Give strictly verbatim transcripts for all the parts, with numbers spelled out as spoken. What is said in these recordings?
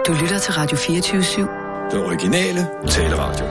Du lytter til Radio fireogtyve syv. Den originale taleradio.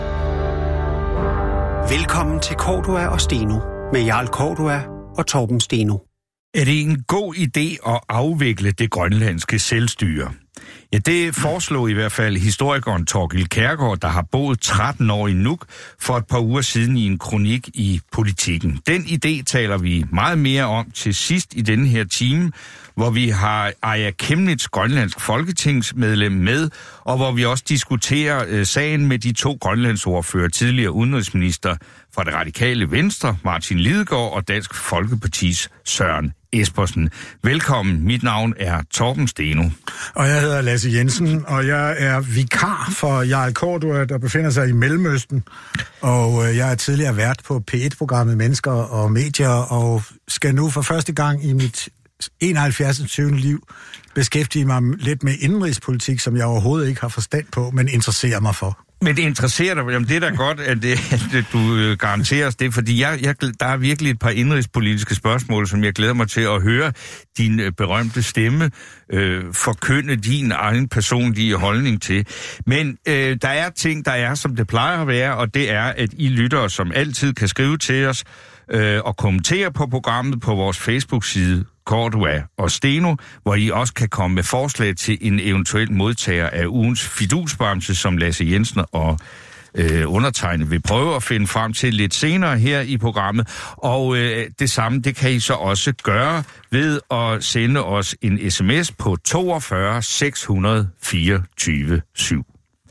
Velkommen til Cordua og Steno med Jarl Cordua og Torben Steno. Er det en god idé at afvikle det grønlandske selvstyre? Ja, det foreslog i hvert fald historikeren Thorkild Kjærgaard, der har boet tretten år i Nuuk, for et par uger siden i en kronik i Politiken. Den idé taler vi meget mere om til sidst i denne her time, hvor vi har Aya Chemnitz, grønlandsk folketingsmedlem, med, og hvor vi også diskuterer øh, sagen med de to grønlandsordfører, tidligere udenrigsminister fra det radikale Venstre, Martin Lidegaard, og Dansk Folkepartis Søren Espersen. Velkommen, mit navn er Torben Steno. Og jeg hedder Lasse Jensen, og jeg er vikar for Jarl Cordua, der befinder sig i Mellemøsten. Og øh, jeg er tidligere vært på P et-programmet Mennesker og Medier, og skal nu for første gang i mit enoghalvfjerds tyvende liv beskæftige mig lidt med indenrigspolitik, som jeg overhovedet ikke har forstand på, men interesserer mig for. Men det interesserer dig, jamen det er da godt, at, det, at du garanterer os det, fordi jeg, jeg, der er virkelig et par indenrigspolitiske spørgsmål, som jeg glæder mig til at høre din berømte stemme øh, forkynde din egen personlige holdning til. Men øh, der er ting, der er, som det plejer at være, og det er, at I lyttere, som altid kan skrive til os øh, og kommentere på programmet på vores Facebook-side, Cordua og Steno, hvor I også kan komme med forslag til en eventuel modtager af ugens fidusbamse, som Lasse Jensen og øh, undertegnet vil prøve at finde frem til lidt senere her i programmet. Og øh, det samme, det kan I så også gøre ved at sende os en sms på toogfyrre seks hundrede fireogtyve syv.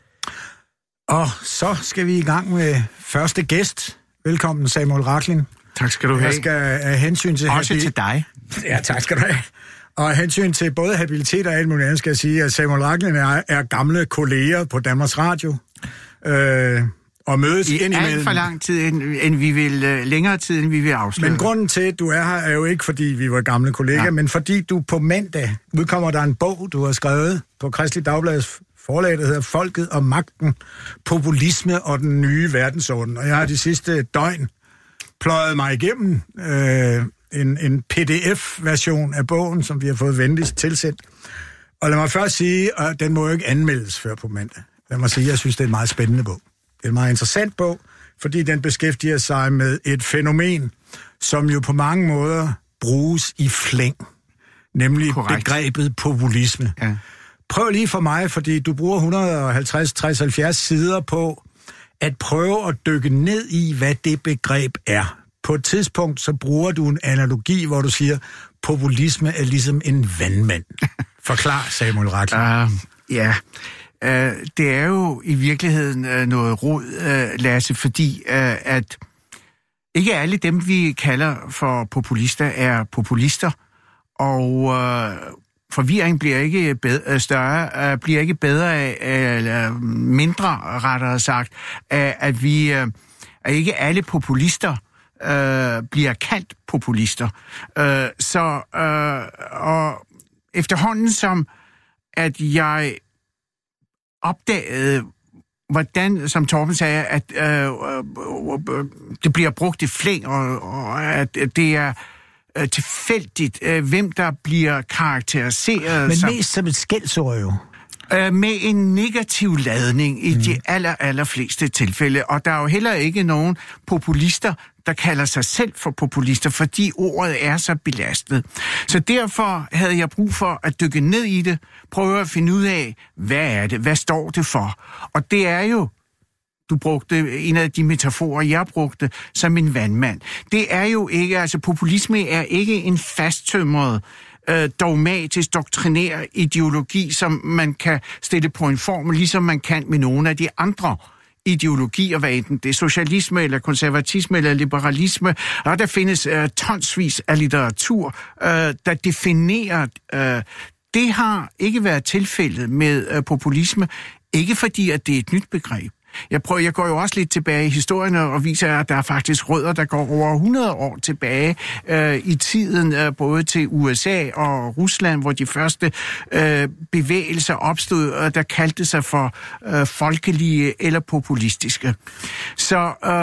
Og så skal vi i gang med første gæst. Velkommen, Samuel Rachlin. Tak skal du have. Jeg skal af hensyn til... Også habil- til dig. Ja, tak skal du have. Og af hensyn til både habilitet og alt muligt andet, skal jeg sige, at Samuel Rachlin er, er gamle kolleger på Danmarks Radio. Øh, og mødes I indimellem. alt for lang tid, end, end vi vil, uh, længere tid, end vi vil afsløre. Men grunden til, at du er her, er jo ikke, fordi vi var gamle kolleger, ja. Men fordi du på mandag udkommer der en bog, du har skrevet på Kristelig Dagbladets forlag, der hedder Folket og Magten, Populisme og den nye verdensorden. Og jeg har de sidste døgn pløjet mig igennem øh, en, en P D F-version af bogen, som vi har fået venligst tilsendt. Og lad mig først sige, at den må jo ikke anmeldes før på mandag. Lad mig sige, at jeg synes, det er en meget spændende bog. Det er en meget interessant bog, fordi den beskæftiger sig med et fænomen, som jo på mange måder bruges i flæng, nemlig Korrekt. begrebet populisme. Ja. Prøv lige for mig, fordi du bruger et hundrede og halvtreds, tres, halvfjerds sider på at prøve at dykke ned i, hvad det begreb er. På et tidspunkt, så bruger du en analogi, hvor du siger, populisme er ligesom en vandmand. Forklar, Samuel Rachlin. Uh, ja, uh, det er jo i virkeligheden uh, noget rod, uh, Lasse, fordi uh, at ikke alle dem, vi kalder for populister, er populister, og uh, forvirring bliver ikke bedre, større, uh, bliver ikke bedre af, eller mindre rettere sagt, af, at vi uh, at ikke alle populister uh, bliver kaldt populister. Uh, så uh, og efterhånden som at jeg opdagede, hvordan, som Torben sagde, at uh, uh, det bliver brugt i flæng, og, og at det er uh, tilfældigt, uh, hvem der bliver karakteriseret. Men som, mest som et skældsord jo. Uh, med en negativ ladning i mm. de aller, aller fleste tilfælde. Og der er jo heller ikke nogen populister, der kalder sig selv for populister, fordi ordet er så belastet. Så derfor havde jeg brug for at dykke ned i det, prøve at finde ud af, hvad er det, hvad står det for? Og det er jo, du brugte en af de metaforer, jeg brugte, som en vandmand. Det er jo ikke, altså populisme er ikke en fasttømret, øh, dogmatisk, doktrinær ideologi, som man kan stille på en form, ligesom man kan med nogle af de andre ideologier, hvad enten det er socialisme, eller konservatisme, eller liberalisme, og der findes øh, tonsvis af litteratur, øh, der definerer. Øh, det har ikke været tilfældet med øh, populisme, ikke fordi, at det er et nyt begreb. Jeg, prøver, jeg går jo også lidt tilbage i historien og viser, at der er faktisk rødder, der går over hundrede år tilbage øh, i tiden, øh, både til U S A og Rusland, hvor de første øh, bevægelser opstod, og der kaldte sig for øh, folkelige eller populistiske. Så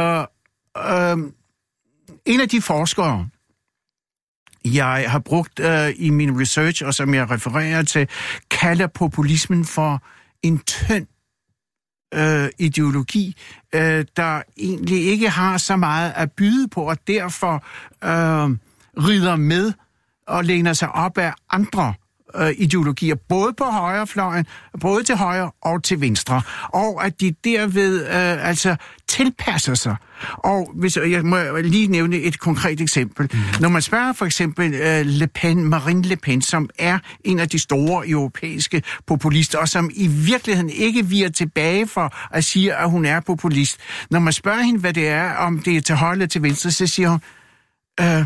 øh, øh, en af de forskere, jeg har brugt øh, i min research, og som jeg refererer til, kalder populismen for en tynd øh, ideologi, øh, der egentlig ikke har så meget at byde på, og derfor øh, rider med og læner sig op af andre øh, ideologier, både på højrefløjen, både til højre og til venstre, og at de derved øh, altså tilpasser sig. Og hvis jeg må lige nævne et konkret eksempel. Mm. Når man spørger for eksempel uh, Le Pen, Marine Le Pen, som er en af de store europæiske populister, og som i virkeligheden ikke viger tilbage for at sige, at hun er populist. Når man spørger hende, hvad det er, om det er til højre eller til venstre, så siger hun, uh,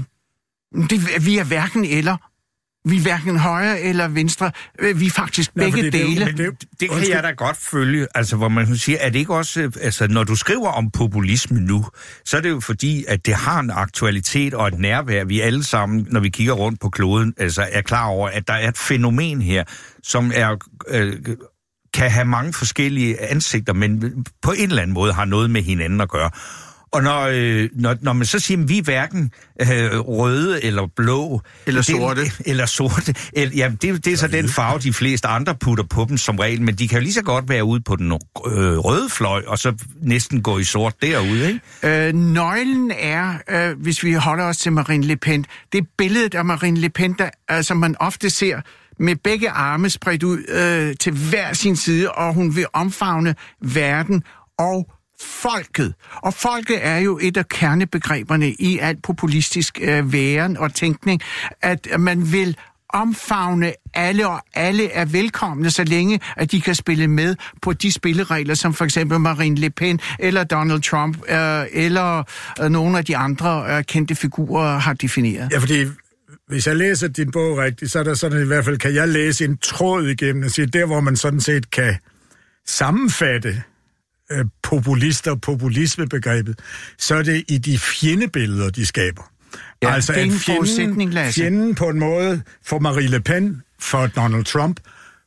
det, vi er hverken eller. Vi er hverken højre eller venstre. Vi er faktisk begge Nej, det, dele. Det, det, det kan jeg da godt følge. Altså, hvor man siger, er det ikke også... Altså, når du skriver om populisme nu, så er det jo fordi, at det har en aktualitet og et nærvær. Vi alle sammen, når vi kigger rundt på kloden, altså er klar over, at der er et fænomen her, som er... Øh, kan have mange forskellige ansigter, men på en eller anden måde har noget med hinanden at gøre. Og når, øh, når, når man så siger, at vi er hverken øh, røde eller blå... Eller sorte. Det, eller sorte. Eller, ja, det, det er så den farve, de fleste andre putter på dem som regel, men de kan jo lige så godt være ude på den øh, røde fløj, og så næsten gå i sort derude, ikke? Øh, nøglen er, øh, hvis vi holder os til Marine Le Pen, det er billedet af Marine Le Pen, der, altså man ofte ser med begge arme spredt ud øh, til hver sin side, og hun vil omfavne verden og folket. Og folket er jo et af kernebegreberne i alt populistisk øh, væren og tænkning, at man vil omfavne alle, og alle er velkomne, så længe at de kan spille med på de spilleregler, som for eksempel Marine Le Pen eller Donald Trump øh, eller øh, nogle af de andre øh, kendte figurer har defineret. Ja, fordi hvis jeg læser din bog rigtigt, så er der sådan i hvert fald, kan jeg læse en tråd igennem og sige, der hvor man sådan set kan sammenfatte øh, populister og populismebegrebet, så er det i de fjendebilleder, de skaber. Ja, altså det er en at forudsætning, Lasse. fjenden på en måde for Marine Le Pen, for Donald Trump,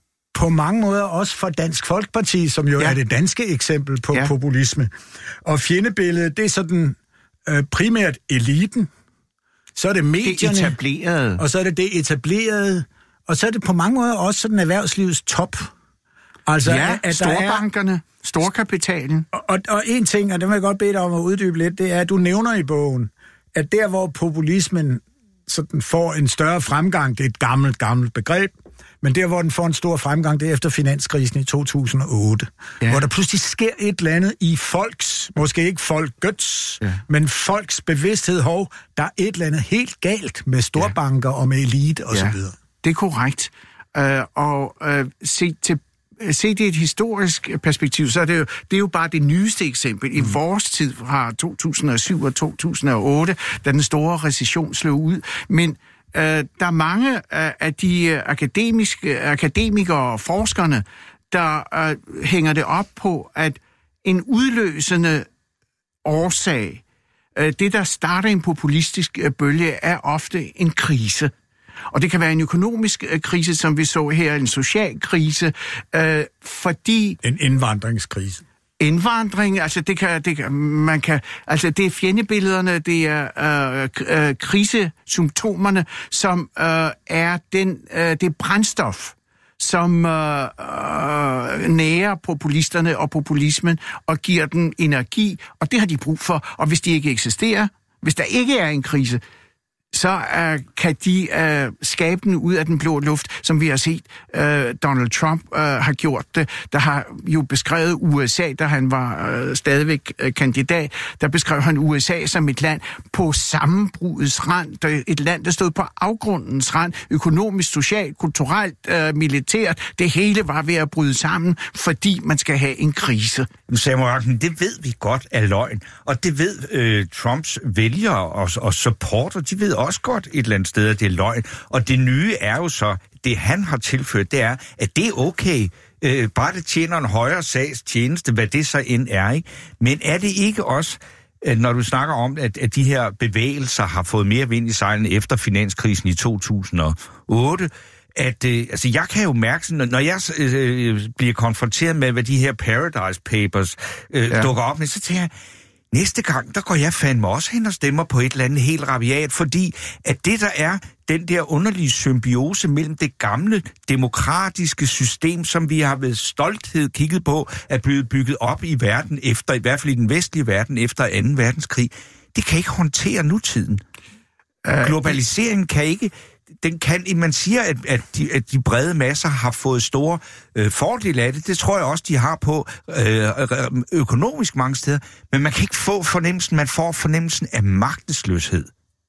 på mange måder også for Dansk Folkeparti, som jo ja. er det danske eksempel på ja. populisme. Og fjendebilledet, det er sådan øh, primært eliten, så er det medierne, det etablerede. Og så er det det etablerede, og så er det på mange måder også sådan erhvervslivets top. Altså, ja, at, at storbankerne, er, storkapitalen. Og, og, og en ting, og det vil jeg godt bede dig om at uddybe lidt, det er, at du nævner i bogen, at der hvor populismen sådan får en større fremgang, det er et gammelt, gammelt begreb, men der hvor den får en stor fremgang, det er efter finanskrisen i to tusind og otte, ja. hvor der pludselig sker et eller andet i folks, måske ikke folkets, ja. men folks bevidsthed, hov, der er et eller andet helt galt med storbanker ja. og med elite osv. Ja. Det er korrekt. Uh, og uh, se til Se det i et historisk perspektiv, så er det jo, det er jo bare det nyeste eksempel. I mm. vores tid fra to tusind og syv og to tusind og otte, da den store recession slog ud. Men øh, der er mange øh, af de akademiske, akademikere og forskerne, der øh, hænger det op på, at en udløsende årsag, øh, det der starter en populistisk øh, bølge, er ofte en krise. Og det kan være en økonomisk øh, krise, som vi så her, en social krise, øh, fordi... En indvandringskrise. Indvandring, altså det kan, det kan, man kan, altså det er fjendebillederne, det er øh, øh, krisesymptomerne, som øh, er den, øh, det brændstof, som øh, øh, nærer populisterne og populismen og giver den energi, og det har de brug for. Og hvis de ikke eksisterer, hvis der ikke er en krise, så uh, kan de uh, skabe den ud af den blå luft, som vi har set uh, Donald Trump uh, har gjort det. Der har jo beskrevet U S A, da han var uh, stadigvæk uh, kandidat, der beskrev han U S A som et land på sammenbrudets rand, et land, der stod på afgrundens rand, økonomisk, socialt, kulturelt, uh, militært. Det hele var ved at bryde sammen, fordi man skal have en krise. Samuel, det ved vi godt er løgn, og det ved øh, Trumps vælgere og, og supporter, de ved også godt et eller andet sted, at det er løgn. Og det nye er jo så, det han har tilført, det er, at det er okay, øh, bare det tjener en højere sags tjeneste, hvad det så end er, ikke? Men er det ikke også, når du snakker om, at, at de her bevægelser har fået mere vind i sejlene efter finanskrisen i to tusind og otte, at øh, altså jeg kan jo mærke sådan, når jeg øh, bliver konfronteret med, hvad de her Paradise Papers øh, ja. dukker op med, så tænker jeg, næste gang, der går jeg fandme også hen og stemmer på et eller andet helt rabiat, fordi at det der er den der underlige symbiose mellem det gamle demokratiske system, som vi har ved stolthed kigget på, er blevet bygget op i verden efter, i hvert fald i den vestlige verden efter anden verdenskrig, det kan ikke håndtere nutiden. Globaliseringen kan ikke, den kan, man siger, at, at, de, at de brede masser har fået store øh, fordele af det. Det tror jeg også, de har på øh, økonomisk mange steder. Men man kan ikke få fornemmelsen, man får fornemmelsen af magtesløshed.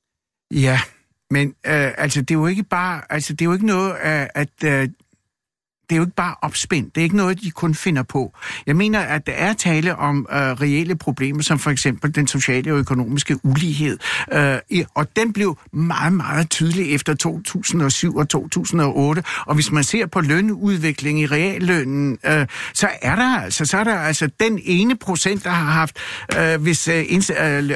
Ja, men øh, altså, det er jo ikke bare, altså, det er jo ikke noget, øh, at... Øh Det er jo ikke bare opspændt. Det er ikke noget, de kun finder på. Jeg mener, at der er tale om øh, reelle problemer, som for eksempel den sociale og økonomiske ulighed. Øh, og den blev meget, meget tydelig efter to tusind og syv og to tusind og otte. Og hvis man ser på lønudvikling i reallønnen, øh, så er der altså, så er der altså den ene procent, der har haft, øh, hvis øh, ind, øh,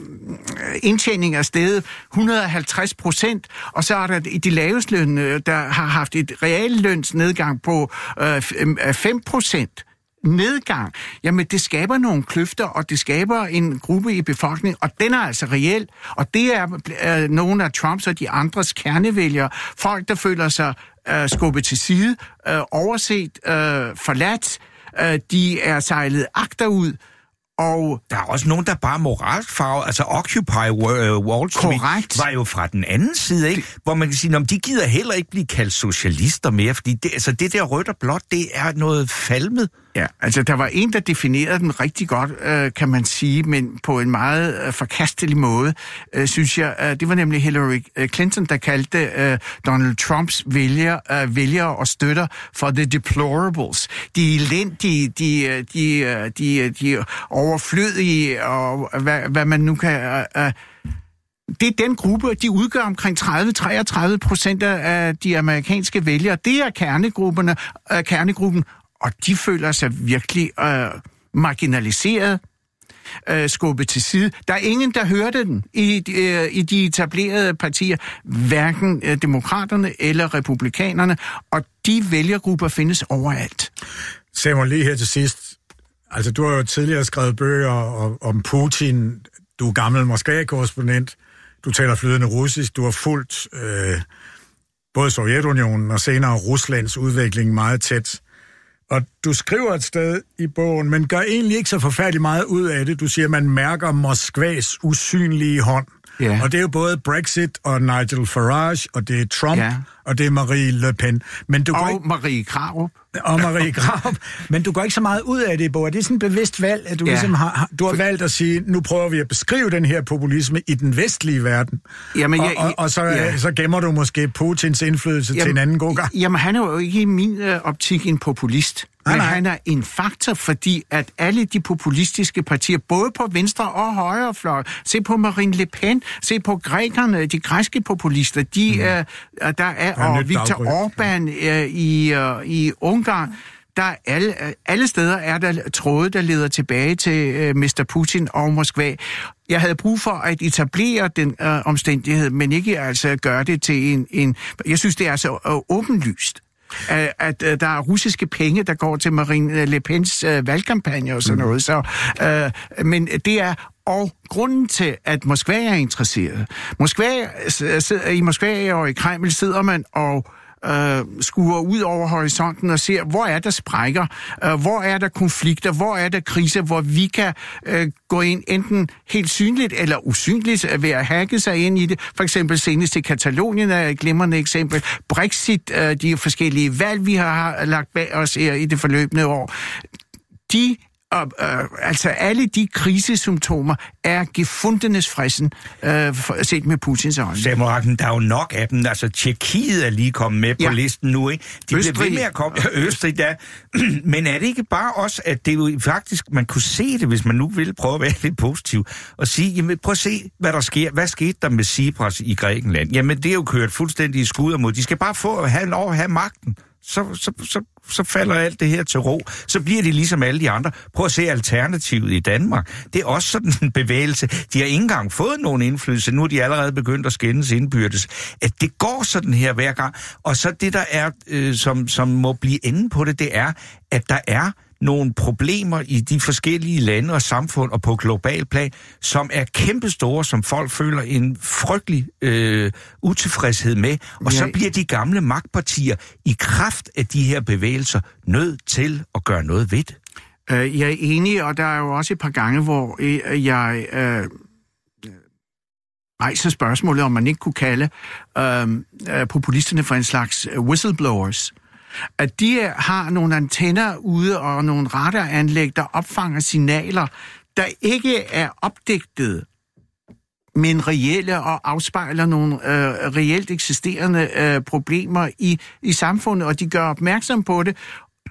indtjening er steget et hundrede og halvtreds procent, og så er der de laveste løn, der har haft et reallønsnedgang på øh, fem procent nedgang, jamen det skaber nogle kløfter, og det skaber en gruppe i befolkningen, og den er altså reel, og det er øh, nogle af Trumps og de andres kernevælgere, folk, der føler sig øh, skubbet til side, øh, overset, øh, forladt, øh, de er sejlet agterud, og der er også nogen, der bare moralsk farve, altså Occupy Wall Street korrekt. Var jo fra den anden side, ikke? Hvor man kan sige, at de gider heller ikke blive kaldt socialister mere, fordi det, altså det der rødt og blåt, det er noget falmet. Ja, altså der var en, der definerede den rigtig godt, øh, kan man sige, men på en meget øh, forkastelig måde, øh, synes jeg. Øh, det var nemlig Hillary Clinton, der kaldte øh, Donald Trumps vælger, øh, vælgere og støtter for the deplorables. De elendige, de, de, de, de overflødige, og hvad, hvad man nu kan... Øh, øh, Det er den gruppe, de udgør omkring tredive til treogtredive procent af de amerikanske vælgere. Det er kernegrupperne, øh, kernegruppen, og de føler sig virkelig øh, marginaliseret, øh, skubbet til side. Der er ingen, der hørte den i, øh, i de etablerede partier, hverken øh, demokraterne eller republikanerne, og de vælgergrupper findes overalt. Samuel, lige her til sidst. Altså, du har jo tidligere skrevet bøger om Putin. Du er gammel Moskva-korrespondent. Du taler flydende russisk. Du har fulgt øh, både Sovjetunionen og senere Ruslands udvikling meget tæt. Og du skriver et sted i bogen, men gør egentlig ikke så forfærdeligt meget ud af det. Du siger, at man mærker Moskvas usynlige hånd. Yeah. Og det er jo både Brexit og Nigel Farage, og det er Trump, yeah. og det er Marie Le Pen. Men du og ikke... Marie Krarup. Og Marie Krarup. Men du går ikke så meget ud af det i bogen. Det er sådan et bevidst valg, at du yeah. ligesom har, du har valgt at sige, nu prøver vi at beskrive den her populisme i den vestlige verden. Jamen, jeg, og, og, og så, yeah. så gemmer du måske Putins indflydelse jamen, til en anden god gang. Jamen, han er jo ikke i min øh, optik en populist. Men nej, nej. Han er en faktor, fordi at alle de populistiske partier, både på venstre og højre fløj, se på Marine Le Pen, se på grækerne, de græske populister, de mm. er, der er, og Viktor Orbán er, i, uh, i Ungarn, der er alle, alle steder er der tråde, der leder tilbage til uh, mister Putin og Moskva. Jeg havde brug for at etablere den uh, omstændighed, men ikke altså gøre det til en... en jeg synes, det er så uh, åbenlyst. At, at, at der er russiske penge, der går til Marine Le Pens uh, valgkampagne og sådan noget. Så, uh, men det er og grunden til, at Moskva er interesseret. Moskva, I Moskva og i Kreml sidder man og øh, skuer ud over horisonten og ser, hvor er der sprækker, øh, hvor er der konflikter, hvor er der kriser, hvor vi kan øh, gå ind enten helt synligt eller usynligt ved at hacke sig ind i det. For eksempel senest i Katalonien er et glimrende eksempel. Brexit, øh, de forskellige valg, vi har lagt bag os her i det forløbende år. De Og, øh, altså alle de krisesymptomer er gefundenes frissen, øh, set med Putins øjne. Samuel, der er jo nok af dem. Altså, Tjekkiet er lige kommet med på ja. listen nu, ikke? De Østrig. bliver ved med at komme. Østrig, der. Men er det ikke bare også, at det jo faktisk, man kunne se det, hvis man nu ville prøve at være lidt positiv, og sige, jamen prøv at se, hvad der sker. Hvad skete der med Tsipras i Grækenland? Jamen, det er jo kørt fuldstændig i skud mod. De skal bare få at have lov at have magten. Så, så, så, så falder alt det her til ro. Så bliver de ligesom alle de andre. Prøv at se alternativet i Danmark. Det er også sådan en bevægelse. De har ikke engang fået nogen indflydelse. Nu er de allerede begyndt at skændes indbyrdes. At det går sådan her hver gang. Og så det, der er, øh, som, som må blive enden på det, det er, at der er nogle problemer i de forskellige lande og samfund og på global plan, som er kæmpestore, som folk føler en frygtelig øh, utilfredshed med. Og så bliver de gamle magtpartier i kraft af de her bevægelser nødt til at gøre noget ved det. Jeg er enig, og der er jo også et par gange, hvor jeg øh, rejser spørgsmålet, om man ikke kunne kalde øh, populisterne for en slags whistleblowers. At de har nogle antenner ude og nogle radaranlæg, der opfanger signaler, der ikke er opdigtet, men reelle og afspejler nogle øh, reelt eksisterende øh, problemer i, i samfundet, og de gør opmærksom på det,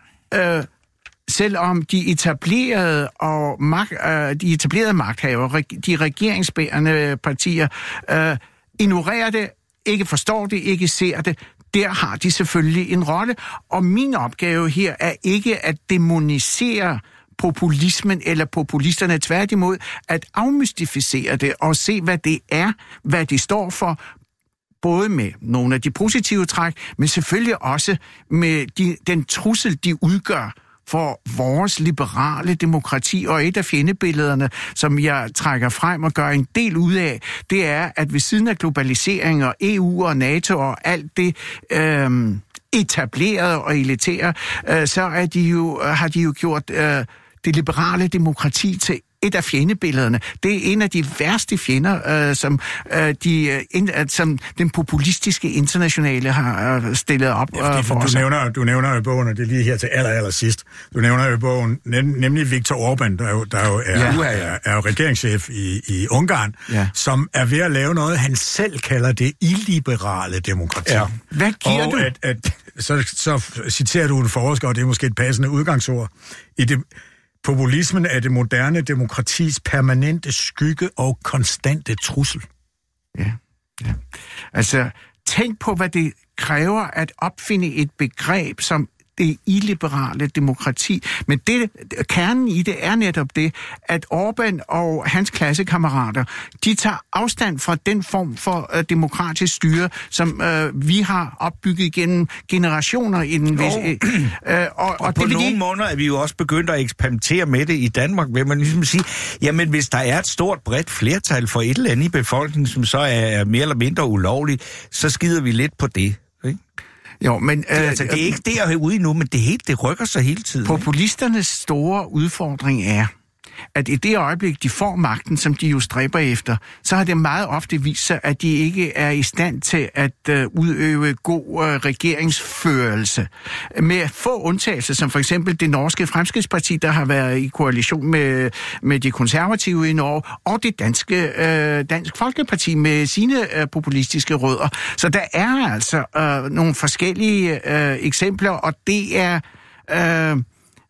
øh, selvom de etablerede og magt, øh, de etablerede magthavere, de regeringsbærende partier, øh, ignorerer det, ikke forstår det, ikke ser det. Der har de selvfølgelig en rolle, og min opgave her er ikke at dæmonisere populismen eller populisterne, tværtimod at afmystificere det og se, hvad det er, hvad det står for, både med nogle af de positive træk, men selvfølgelig også med de, den trussel, de udgør for vores liberale demokrati. Og et af fjendebillederne, som jeg trækker frem og gør en del ud af, det er, at ved siden af globalisering og E U og NATO og alt det øh, etablerede og elitære, øh, så er de jo, har de jo gjort øh, det liberale demokrati til et af fjendebillederne. Det er en af de værste fjender, øh, som, øh, de, in, som den populistiske internationale har øh, stillet op ja, øh, for du os. Nævner, du nævner jo bogen, og det er lige her til aller, aller sidst. Du nævner jo bogen, nem, nemlig Viktor Orbán, der jo, der jo er, ja. er, er jo regeringschef i, i Ungarn, ja. som er ved at lave noget, han selv kalder det illiberale demokrati. Ja. Hvad giver og du? At, at, så, så citerer du en forsker, og det er måske et passende udgangsord, i det. Populismen er det moderne demokratis permanente skygge og konstante trussel. Ja, ja. Altså, tænk på, hvad det kræver at opfinde et begreb som det illiberale demokrati. Men det, kernen i det er netop det, at Orbán og hans klassekammerater, de tager afstand fra den form for uh, demokratisk styre, som uh, vi har opbygget gennem generationer i den vis, uh, og, og, og på det, nogle de... måneder er vi jo også begyndt at eksperimentere med det i Danmark, vil man ligesom sige, jamen hvis der er et stort, bredt flertal for et eller andet i befolkningen, som så er mere eller mindre ulovligt, så skider vi lidt på det, ikke? Jo, men, det, øh, altså, det er ikke derude endnu, men det, helt, det rykker sig hele tiden. Populisternes store udfordring er, at i det øjeblik, de får magten, som de jo stræber efter, så har det meget ofte vist sig, at de ikke er i stand til at uh, udøve god uh, regeringsførelse. Med få undtagelser, som for eksempel det norske Fremskridtsparti, der har været i koalition med, med de konservative i Norge, og det danske uh, Dansk Folkeparti med sine uh, populistiske rødder. Så der er altså uh, nogle forskellige uh, eksempler, og det er... Uh,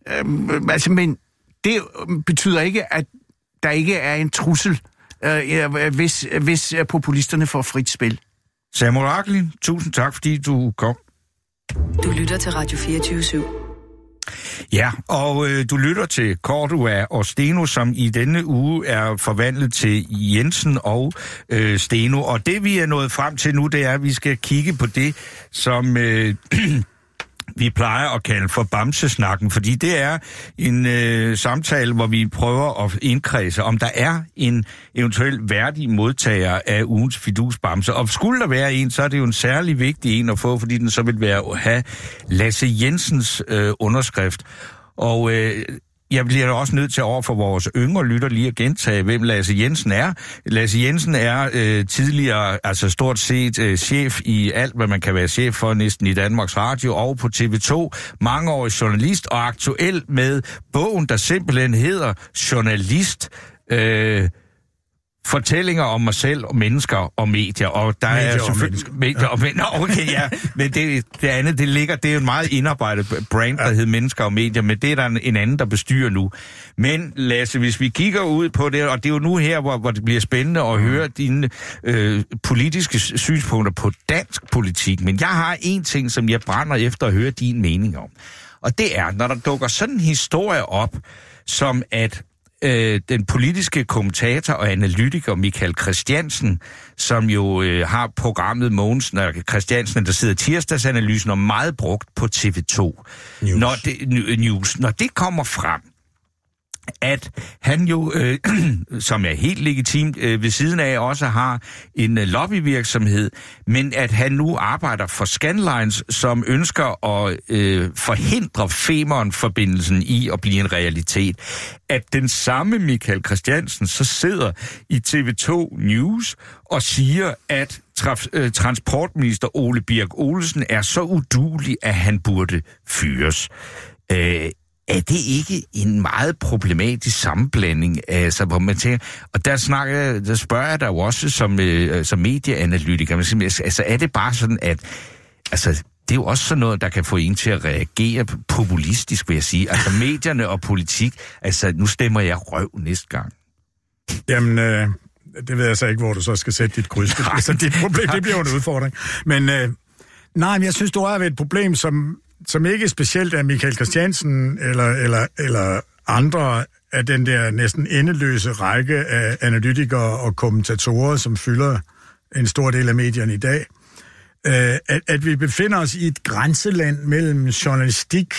uh, altså, men det betyder ikke, at der ikke er en trussel, øh, hvis, hvis populisterne får frit spil. Samuel Rachlin, tusind tak, fordi du kom. Du lytter til Radio fireogtyve syv. Ja, og øh, du lytter til Cordua og Steno, som i denne uge er forvandlet til Jensen og øh, Steno. Og det, vi er nået frem til nu, det er, at vi skal kigge på det, som... Øh, vi plejer at kalde for bamsesnakken, fordi det er en øh, samtale, hvor vi prøver at indkredse, om der er en eventuel værdig modtager af ugens fidusbamse. Og skulle der være en, så er det jo en særlig vigtig en at få, fordi den så vil være at have Lasse Jensens øh, underskrift. Og øh, jeg bliver også nødt til over for vores yngre lytter lige at gentage, hvem Lasse Jensen er. Lasse Jensen er øh, tidligere, altså stort set øh, chef i alt, hvad man kan være chef for, næsten i Danmarks Radio og på T V to. Mangeårig journalist og aktuel med bogen, der simpelthen hedder Journalist. Øh, Fortællinger om mig selv, og mennesker og medier. Og der medier er selvfølgelig medier og mennesker. Okay, ja, men det, det andet, det ligger, det er jo en meget indarbejdet brand, der hedder Mennesker og medier, men det er der en, en anden, der bestyrer nu. Men Lasse, hvis vi kigger ud på det, og det er jo nu her, hvor, hvor det bliver spændende at høre dine øh, politiske synspunkter på dansk politik, men jeg har en ting, som jeg brænder efter at høre din mening om. Og det er, når der dukker sådan en historie op, som at øh, den politiske kommentator og analytiker Michael Christiansen, som jo øh, har programmet Mogensen og Christiansen, der sidder tirsdagsanalysen og meget brugt på T V to. News. Når det, news. Når det kommer frem, at han jo, øh, som er helt legitimt, øh, ved siden af også har en øh, lobbyvirksomhed, men at han nu arbejder for Scandlines, som ønsker at øh, forhindre Femern-forbindelsen i at blive en realitet. At den samme Michael Christiansen så sidder i T V to News og siger, at traf, øh, transportminister Ole Birk Olesen er så uduelig, at han burde fyres. Øh, Er det ikke en meget problematisk sammenblanding, altså, hvor man tænker, og der, snakker, der spørger jeg dig jo også som, øh, som medieanalytiker, altså er det bare sådan, at altså, det er jo også sådan noget, der kan få en til at reagere populistisk, vil jeg sige. Altså medierne og politik, altså nu stemmer jeg røv næste gang. Jamen, øh, det ved jeg så ikke, hvor du så skal sætte dit kryds. Altså, dit problem, det bliver jo en udfordring. Men øh, nej, men jeg synes, du er ved et problem, som som ikke specielt er Michael Christiansen eller, eller, eller andre af den der næsten endeløse række af analytikere og kommentatorer, som fylder en stor del af medierne i dag, at, at vi befinder os i et grænseland mellem journalistik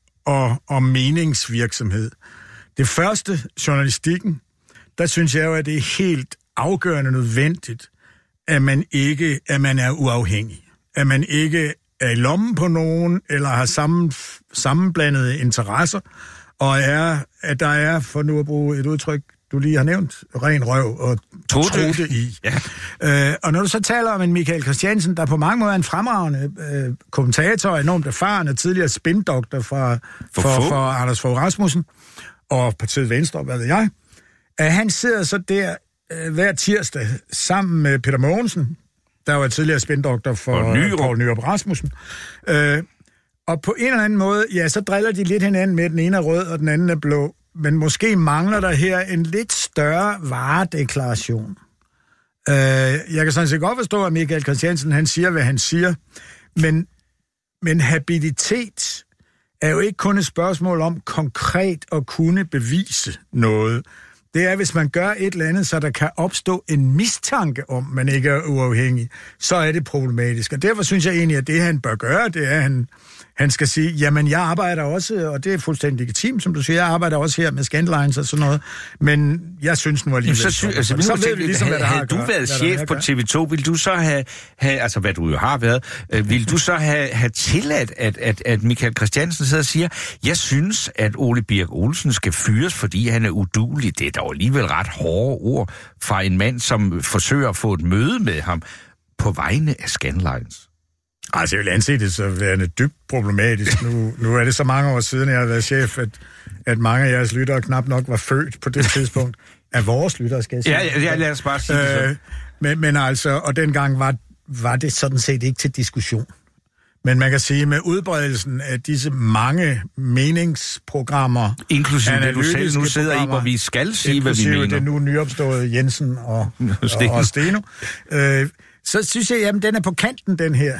og, og meningsvirksomhed. Det første, journalistikken, der synes jeg jo, at det er helt afgørende nødvendigt, at man ikke at man er uafhængig. At man ikke er i lommen på nogen, eller har sammen, sammenblandede interesser, og er, at der er, for nu at bruge et udtryk, du lige har nævnt, ren røv og trutte i. Ja. Øh, og når du så taler om en Michael Christiansen, der på mange måder er en fremragende øh, kommentator, enormt erfaren, tidligere spindoktor fra, for, for, for Anders Fogh Rasmussen, og partiet Venstre, hvad ved jeg, at han sidder så der øh, hver tirsdag sammen med Peter Mogensen, der var tidligere spindoktor for Poul Nyrup Rasmussen. Øh, og på en eller anden måde, ja, så driller de lidt hinanden med, den ene er rød, og den anden er blå. Men måske mangler der her en lidt større varedeklaration. Øh, jeg kan sådan set godt forstå, at Michael Christiansen, han siger, hvad han siger. Men, men habilitet er jo ikke kun et spørgsmål om konkret at kunne bevise noget. Det er, hvis man gør et eller andet, så der kan opstå en mistanke om, man ikke er uafhængig, så er det problematisk. Og derfor synes jeg egentlig, at det, han bør gøre, det er, at han, han skal sige, jamen, jeg arbejder også, og det er fuldstændig legitimt, som du siger, jeg arbejder også her med Scandlines og sådan noget, men jeg synes nu alligevel... Så, sy- altså, så ved vi ligesom, hvad der har at gøre. Havde du været chef på T V to, ville du så have, have, altså hvad du jo har været, øh, ville du så have, have tilladt, at, at, at Michael Christiansen sidder og siger, jeg synes, at Ole Birk Olesen skal fyres, fordi han er uduelig. Det er dog alligevel ret hårde ord fra en mand, som forsøger at få et møde med ham på vegne af Scandlines. Altså, jeg vil anse det så værende dybt problematisk. Nu, nu er det så mange år siden, jeg har været chef, at, at mange af jeres lyttere knap nok var født på det tidspunkt. Af vores lyttere, skal jeg sige. Ja, ja, lad os bare sige det øh, men, men altså, og dengang var, var det sådan set ikke til diskussion. Men man kan sige, med udbredelsen af disse mange meningsprogrammer, inklusive det, du selv nu sidder i, hvor vi skal sige, hvad vi mener. det nu nyopståede Jensen og, og, og Steno, øh, så synes jeg, jamen, den er på kanten, den her.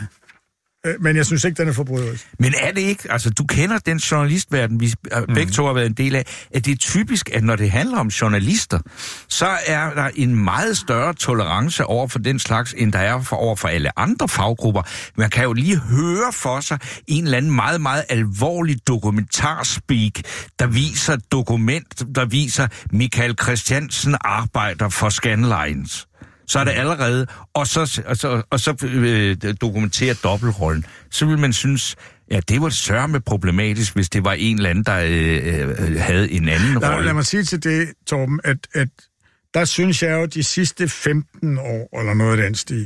Men jeg synes ikke, den er forbrydet. Men er det ikke, altså du kender den journalistverden, vi mm. begge to har været en del af, at det er typisk, at når det handler om journalister, så er der en meget større tolerance over for den slags, end der er for over for alle andre faggrupper. Man kan jo lige høre for sig en eller anden meget, meget alvorlig dokumentarspeak, der viser et dokument, der viser Michael Christiansen arbejder for Scandlines. Så er det allerede, og så, og så, og så øh, dokumenterer dobbeltrollen. Så vil man synes, ja, det var sørme problematisk, hvis det var en eller anden, der øh, havde en anden lad, rolle. Lad mig sige til det, Torben, at, at der synes jeg jo, de sidste femten år, eller noget af den stil,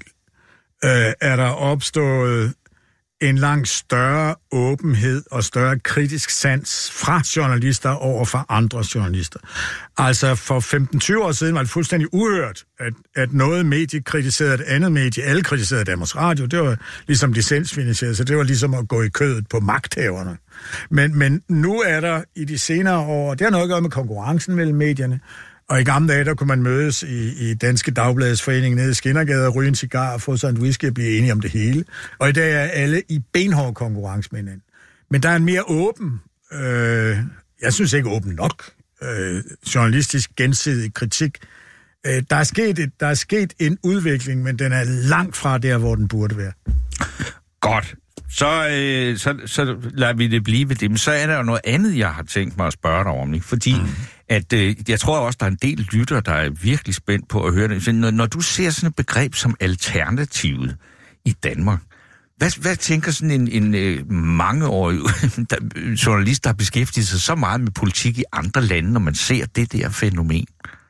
øh, er der opstået en langt større åbenhed og større kritisk sans fra journalister over for andre journalister. Altså for femten til tyve år siden var det fuldstændig uhørt, at, at noget medie kritiserede et andet medie. Alle kritiserede Danmarks Radio. Det var ligesom licensfinansieret, så det var ligesom at gå i kødet på magthaverne. Men, men nu er der i de senere år, det har noget at gøre med konkurrencen mellem medierne, og i gamle dage, der kunne man mødes i, i Danske Dagbladets Forening nede i Skindergade og ryge en cigar og få sig en whisky og blive enige om det hele. Og i dag er alle i benhård konkurrence med hinanden. Men der er en mere åben, øh, jeg synes ikke åben nok, øh, journalistisk gensidig kritik. Øh, der, er sket et, der er sket en udvikling, men den er langt fra der, hvor den burde være. Godt. Så, øh, så, så lader vi det blive ved det. Men så er der jo noget andet, jeg har tænkt mig at spørge dig om. Ikke? Fordi mm. at, øh, jeg tror også, der er en del lytter, der er virkelig spændt på at høre det. Så når, når du ser sådan et begreb som alternativet i Danmark, hvad, hvad tænker sådan en, en øh, mangeårig journalist, der har beskæftiget sig så meget med politik i andre lande, når man ser det der fænomen?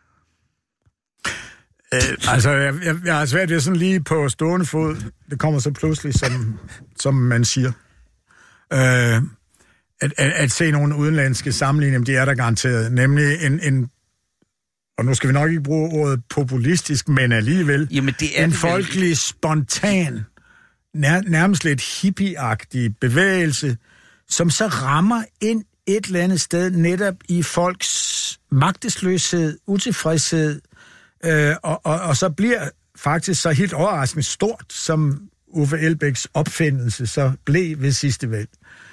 Øh, altså, jeg, jeg, jeg er svært ved sådan lige på stående fod. Det kommer så pludselig, som, som man siger. Øh, at, at, at se nogle udenlandske sammenligninger, de er der garanteret. Nemlig en, en, og nu skal vi nok ikke bruge ordet populistisk, men alligevel, Jamen, det er en det folkelig, vel... spontan, nær, nærmest lidt hippieagtig bevægelse, som så rammer ind et eller andet sted netop i folks magtesløshed, utilfredshed, Øh, og, og, og så bliver faktisk så helt overraskende stort, som Uffe Elbæks opfindelse så blev ved sidste valg.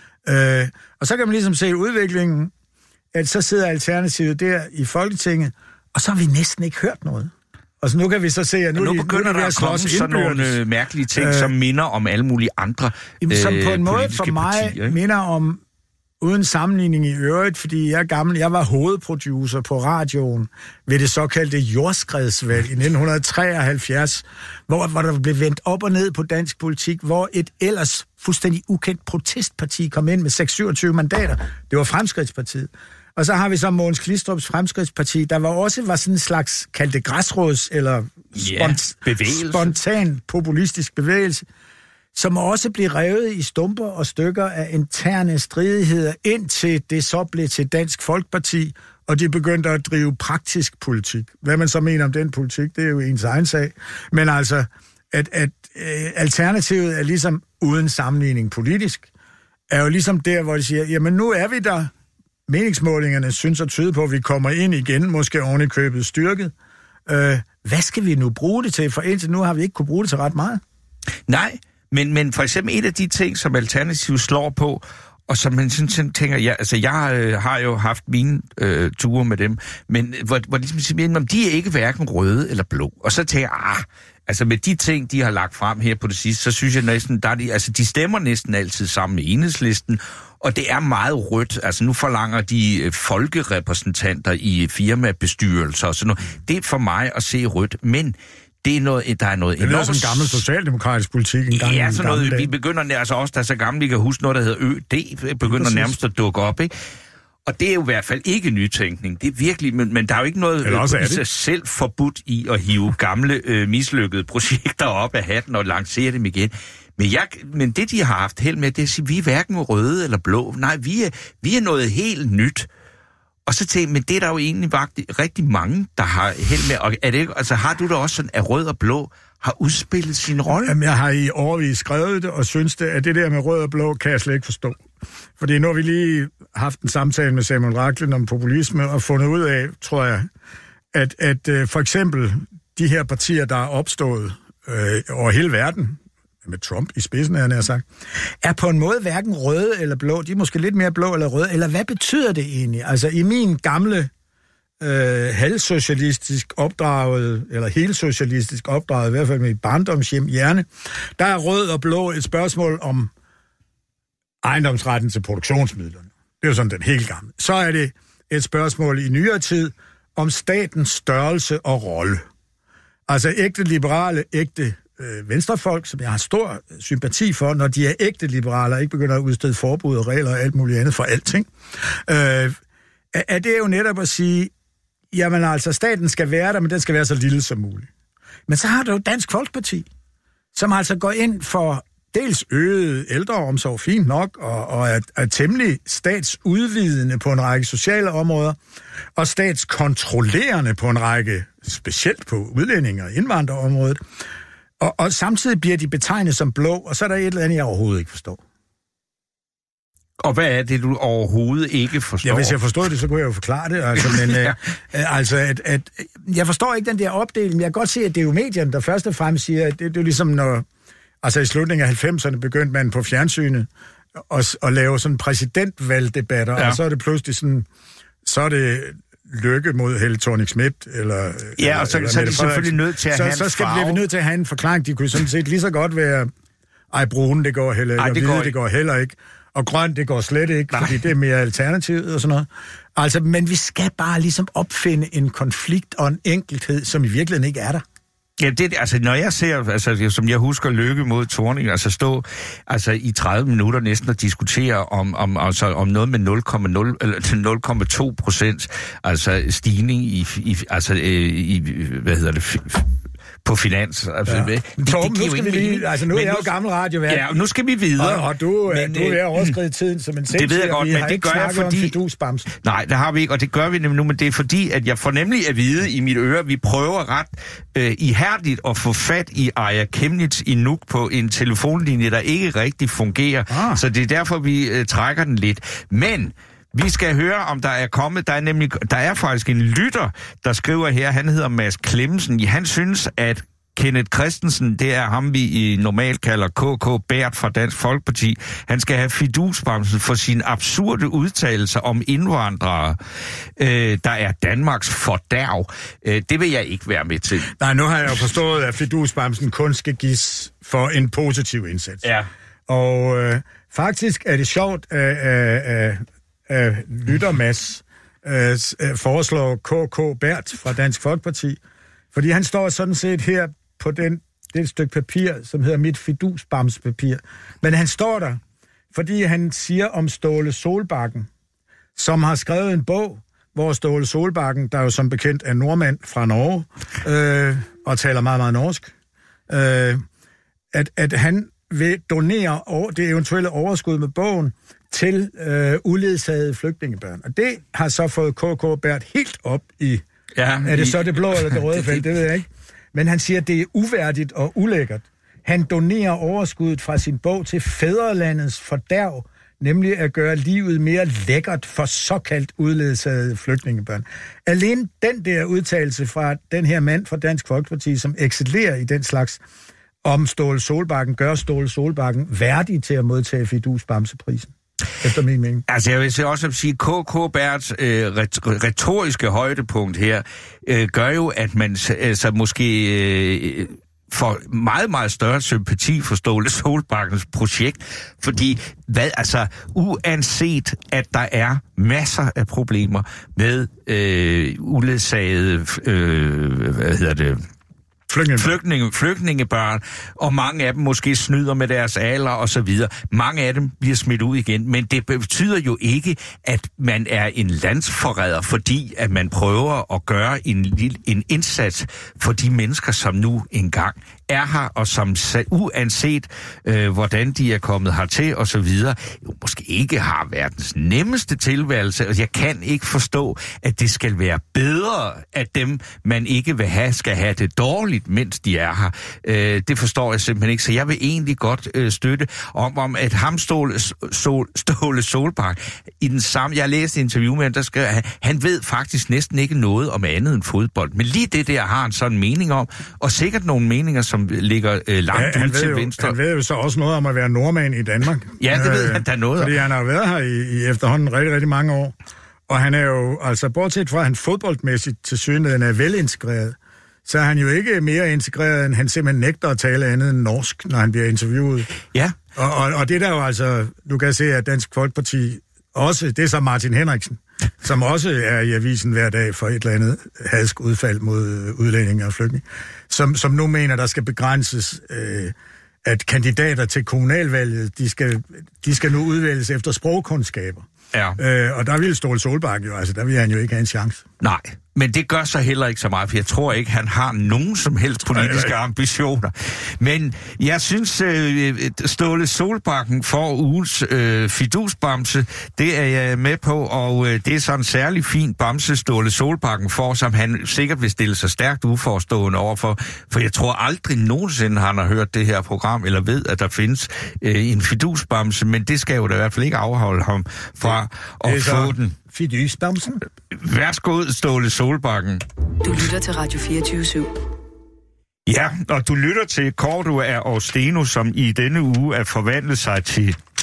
Øh, og så kan man ligesom se udviklingen, at så sidder Alternativet der i Folketinget, og så har vi næsten ikke hørt noget. Og så nu kan vi så se, at nu, nu de, begynder nu der at komme sådan nogle øh, mærkelige ting, øh, som minder om alle mulige andre øh, som på en måde for mig partier, minder om, uden sammenligning i øvrigt, fordi jeg er gammel, jeg var hovedproducer på radioen ved det såkaldte jordskredsvalg i nitten treoghalvfjerds, hvor, hvor der blev vendt op og ned på dansk politik, hvor et ellers fuldstændig ukendt protestparti kom ind med seks syvogtyve mandater. Det var Fremskridtspartiet. Og så har vi så Mogens Glistrups Fremskridtsparti, der var også var sådan en slags kaldte græsråds eller spont- ja, spontan populistisk bevægelse, som også blev revet i stumper og stykker af interne stridigheder, indtil det så blev til Dansk Folkeparti, og de begyndte at drive praktisk politik. Hvad man så mener om den politik, det er jo ens egen sag. Men altså, at, at øh, alternativet er ligesom uden sammenligning politisk, er jo ligesom der, hvor de siger, jamen nu er vi der. Meningsmålingerne synes at tyde på, at vi kommer ind igen, måske oven i købet styrket. Øh, hvad skal vi nu bruge det til? For indtil nu har vi ikke kunne bruge det til ret meget. Nej, Men, men for eksempel et af de ting, som Alternativet slår på, og som man sådan tænker, ja, altså jeg øh, har jo haft mine øh, ture med dem, men hvor, hvor ligesom siger, om de er ikke hverken røde eller blå. Og så tænker jeg, ah, altså med de ting, de har lagt frem her på det sidste, så synes jeg næsten, der er de, altså de stemmer næsten altid sammen med Enhedslisten, og det er meget rødt. Altså nu forlanger de øh, folkerepræsentanter i firmabestyrelser og sådan noget. Det er for mig at se rødt, men det er noget, der er noget enormt... Det er som gammel socialdemokratisk politik en gang. Ja, sådan noget, dag. Vi begynder, altså også, der er så gamle, vi kan huske noget, der hedder Ø D, begynder nærmest at dukke op, ikke? Og det er jo i hvert fald ikke nytænkning. Det er virkelig, men, men der er jo ikke noget øh, i sig selv forbudt i at hive gamle, øh, mislykkede projekter op af hatten og lancere dem igen. Men, jeg, men det, de har haft held med, det er at sige, vi er hverken røde eller blå. Nej, vi er, vi er noget helt nyt. Og så tænkte men det er der jo egentlig rigtig mange, der har held med. Og er det ikke, altså har du da også sådan, at rød og blå har udspillet sin rolle? Jamen, jeg har i årvis skrevet det, og synes det, at det der med rød og blå, kan jeg slet ikke forstå. Fordi nu har vi lige haft en samtale med Samuel Rachlin om populisme, og fundet ud af, tror jeg, at, at uh, for eksempel de her partier, der er opstået øh, over hele verden, med Trump i spidsen, han har sagt, er på en måde hverken røde eller blå. De er måske lidt mere blå eller røde. Eller hvad betyder det egentlig? Altså i min gamle øh, halvsocialistisk opdraget, eller helsocialistisk opdraget, i hvert fald med et barndomshjem hjerne, der er rød og blå et spørgsmål om ejendomsretten til produktionsmidlerne. Det er jo sådan den helt gamle. Så er det et spørgsmål i nyere tid om statens størrelse og rolle. Altså ægte liberale, ægte øh, venstrefolk, som jeg har stor sympati for, når de er ægte liberale og ikke begynder at udstede forbud og regler og alt muligt andet for alting, øh, er det jo netop at sige, jamen altså, staten skal være der, men den skal være så lille som muligt. Men så har du jo Dansk Folkeparti, som altså går ind for dels øget ældreomsorg, fint nok, og, og er, er temmelig statsudvidende på en række sociale områder, og statskontrollerende på en række, specielt på udlændinge- og indvandrerområdet. Og, og samtidig bliver de betegnet som blå, og så er der et eller andet, jeg overhovedet ikke forstår. Og hvad er det, du overhovedet ikke forstår? Ja, hvis jeg forstod det, så kunne jeg jo forklare det. Altså, men, ja. øh, altså at, at, jeg forstår ikke den der opdeling, men jeg kan godt se, at det er jo medierne, der først og fremmest siger, at det, det er jo ligesom, når altså i slutningen af halvfemserne begyndte man på fjernsynet at, at lave sådan præsidentvalgdebatter, ja. Og så er det pludselig sådan så er det Løkke mod Helle Thorning-Schmidt, eller... Ja, eller, og så, eller så er de selvfølgelig nødt til at så, have så en skal farve. vi nødt til at have en forklaring. De kunne sådan set lige så godt være, ej, brune, det går heller ikke, Ej, og det hvide, går det går heller ikke, og grøn, det går slet ikke, Nej. fordi det er mere alternativet og sådan noget. Altså, men vi skal bare ligesom opfinde en konflikt og en enkelthed, som i virkeligheden ikke er der. Ja, det, altså, når jeg ser, altså, som jeg husker Løkke mod Thorning, altså stå altså, i tredive minutter næsten og diskutere om, om, altså, om noget med nul komma nul eller nul komma to procent, altså stigning i, i altså, i, hvad hedder det, på finans. Altså, ja. det, det, Torben, det nu skal vi lige, altså nu er jeg jo gammel radiovært. Ja, nu skal vi videre. Og, og du, men, du er ved at overskride tiden som en det ved jeg godt, vi men har det ikke gør jeg, fordi... fidusbamsen. Nej, det har vi ikke, og det gør vi nemlig nu, men det er fordi, at jeg får nemlig at vide i mit øre, vi prøver ret øh, ihærdigt at få fat i Aya Chemnitz i Nuuk på en telefonlinje, der ikke rigtig fungerer. Ah. Så det er derfor, vi øh, trækker den lidt. Men... vi skal høre, om der er kommet, der er nemlig, der er faktisk en lytter, der skriver her, han hedder Mads Klemmensen. Han synes, at Kenneth Christensen, det er ham, vi i normalt kalder K K Bert fra Dansk Folkeparti. Han skal have fidusbamsen for sine absurde udtalelser om indvandrere, øh, der er Danmarks fordærv. Øh, det vil jeg ikke være med til. Nej, nu har jeg jo forstået, at fidusbamsen kun skal gives for en positiv indsats. Ja. Og øh, faktisk er det sjovt, at, at, at, at lytter Mads øh, foreslår K K Bert fra Dansk Folkeparti, fordi han står sådan set her på den, det er et stykke papir, som hedder mit fidusbamspapir. Men han står der, fordi han siger om Ståle Solbakken, som har skrevet en bog, hvor Ståle Solbakken, der jo som bekendt er nordmand fra Norge, øh, og taler meget, meget norsk, øh, at, at han vil donere over, det eventuelle overskud med bogen til øh, uledsagede flygtningebørn. Og det har så fået K K Bert helt op i... Ja, er det så det blå eller det røde felt? Det ved jeg ikke. Men han siger, at det er uværdigt og ulækkert. Han donerer overskuddet fra sin bog til fædrelandets fordærv, nemlig at gøre livet mere lækkert for såkaldt udledsagede flygtningebørn. Alene den der udtalelse fra den her mand fra Dansk Folkeparti, som excellerer i den slags om Ståle Solbakken, gør Ståle Solbakken værdig til at modtage fidusbamseprisen. Efter min mening. Altså, jeg vil også sige, K K Berts øh, retoriske højdepunkt her, øh, gør jo, at man altså, måske øh, får meget, meget større sympati for Ståle Solbakkens projekt, fordi, hvad, altså, uanset at der er masser af problemer med øh, uledsagede, øh, hvad hedder det, Flygtninge, flygtningebørn, og mange af dem måske snyder med deres alder og så videre. Mange af dem bliver smidt ud igen, men det betyder jo ikke, at man er en landsforræder, fordi at man prøver at gøre en, en indsats for de mennesker, som nu engang er her, og som uanset øh, hvordan de er kommet hertil og så videre, jo måske ikke har verdens nemmeste tilværelse, og jeg kan ikke forstå, at det skal være bedre, at dem, man ikke vil have, skal have det dårligt, mens de er her. Øh, det forstår jeg simpelthen ikke, så jeg vil egentlig godt øh, støtte om, om at ham Ståle, Sol, Ståle Solbakken, i den samme, jeg læste et interview med ham, der skrev, han, han ved faktisk næsten ikke noget om andet end fodbold, men lige det der har han sådan en mening om, og sikkert nogle meninger, som ligger øh, langt ja, ud til jo, venstre. Han ved jo så også noget om at være nordmand i Danmark. Ja, det ved han da noget Fordi om. han har været her i, i efterhånden rigtig, rigtig mange år. Og han er jo, altså bortset fra, at han fodboldmæssigt til synligheden er velintegreret, så er han jo ikke mere integreret, end han simpelthen nægter at tale andet end norsk, når han bliver interviewet. Ja. Og, og, og det der jo altså, du kan se, at Dansk Folkeparti også, det er så Martin Henriksen, som også er i avisen hver dag for et eller andet hadsk udfald mod udlændinge og flygtninge, som, som nu mener, der skal begrænses, øh, at kandidater til kommunalvalget, de skal, de skal nu udvælges efter sprogkundskaber. Ja. Øh, og der ville Ståle Solbakken jo, altså der ville han jo ikke have en chance. Nej, men det gør så heller ikke så meget, for jeg tror ikke, han har nogen som helst politiske ambitioner. Men jeg synes, øh, Ståle Solbakken får ugens øh, fidusbamse, det er jeg med på, og øh, det er sådan en særlig fin bamse, Ståle Solbakken får, som han sikkert vil stille sig stærkt uforstående overfor, for jeg tror aldrig nogensinde, han har hørt det her program, eller ved, at der findes øh, en fidusbamse, men det skal jo da i hvert fald ikke afholde ham fra at få den. Fidusbamsen. Værsgo, Ståle Solbakken. Du lytter til Radio fireogtyve syv. Ja, og du lytter til Cordua og Steno, som i denne uge er forvandlet sig til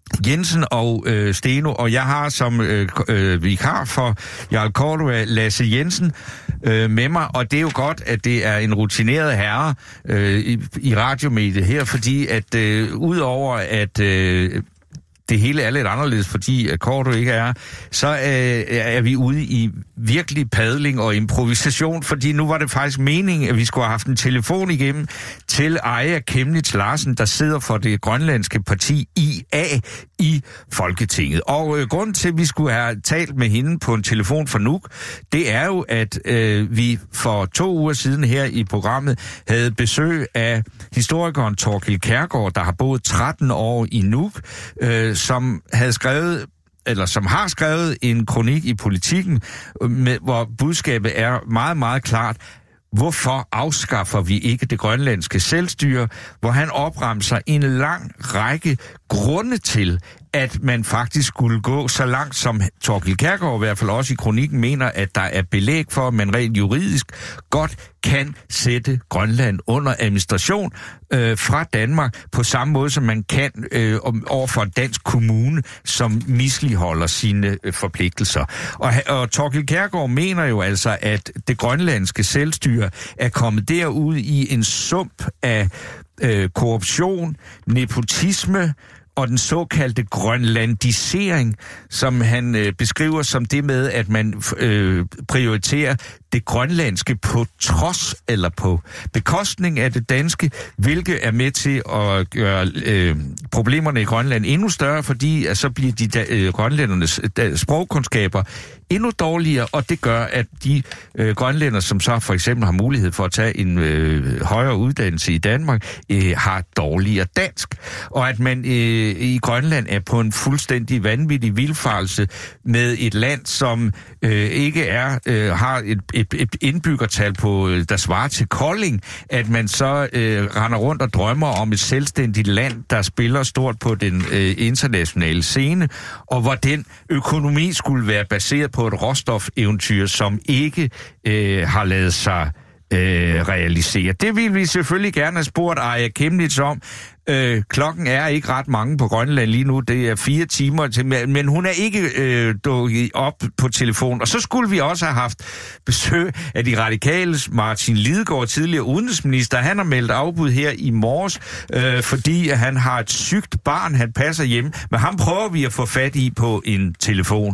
Jensen og øh, Steno, og jeg har som øh, øh, vikar for Jarl Cordua Lasse Jensen øh, med mig, og det er jo godt, at det er en rutineret herre øh, i, i radiomediet her, fordi at øh, udover at øh, det hele er lidt anderledes, fordi Cordua ikke er, så øh, er vi ude i virkelig padling og improvisation, fordi nu var det faktisk meningen, at vi skulle have haft en telefon igennem til Aya Chemnitz Larsen, der sidder for det grønlandske parti I A i Folketinget. Og øh, grunden til, at vi skulle have talt med hende på en telefon fra Nuuk, det er jo, at øh, vi for to uger siden her i programmet havde besøg af historikeren Thorkild Kjærgaard, der har boet tretten år i Nuuk, øh, som havde skrevet eller som har skrevet en kronik i Politikken, med, hvor budskabet er meget, meget klart. Hvorfor afskaffer vi ikke det grønlandske selvstyre? Hvor han opremser en lang række grunde til, at man faktisk skulle gå så langt, som Thorkild Kjærgaard i hvert fald også i kronikken mener, at der er belæg for, at man rent juridisk godt kan sætte Grønland under administration øh, fra Danmark, på samme måde som man kan øh, overfor en dansk kommune, som misligholder sine øh, forpligtelser. Og, og Thorkild Kjærgaard mener jo altså, at det grønlandske selvstyre er kommet derud i en sump af øh, korruption, nepotisme, og den såkaldte grønlandisering, som han øh, beskriver som det med, at man øh, prioriterer det grønlandske på trods eller på bekostning af det danske, hvilket er med til at gøre øh, problemerne i Grønland endnu større, fordi at så bliver de øh, grønlændernes øh, sprogkundskaber endnu dårligere, og det gør, at de øh, grønlænder, som så for eksempel har mulighed for at tage en øh, højere uddannelse i Danmark, øh, har dårligere dansk. Og at man øh, i Grønland er på en fuldstændig vanvittig vildfarelse med et land, som øh, ikke er øh, har et, et, et indbyggertal på, der svarer til Kolding, at man så øh, render rundt og drømmer om et selvstændigt land, der spiller stort på den øh, internationale scene, og hvor den økonomi skulle være baseret på et råstof-eventyr, som ikke øh, har lavet sig øh, realisere. Det vil vi selvfølgelig gerne have spurgt Aya Chemnitz om. Øh, klokken er ikke ret mange på Grønland lige nu. Det er fire timer til, men hun er ikke øh, dukket op på telefon. Og så skulle vi også have haft besøg af de radikales Martin Lidegaard, tidligere udenrigsminister. Han har meldt afbud her i morges, øh, fordi han har et sygt barn, han passer hjemme. Men ham prøver vi at få fat i på en telefon.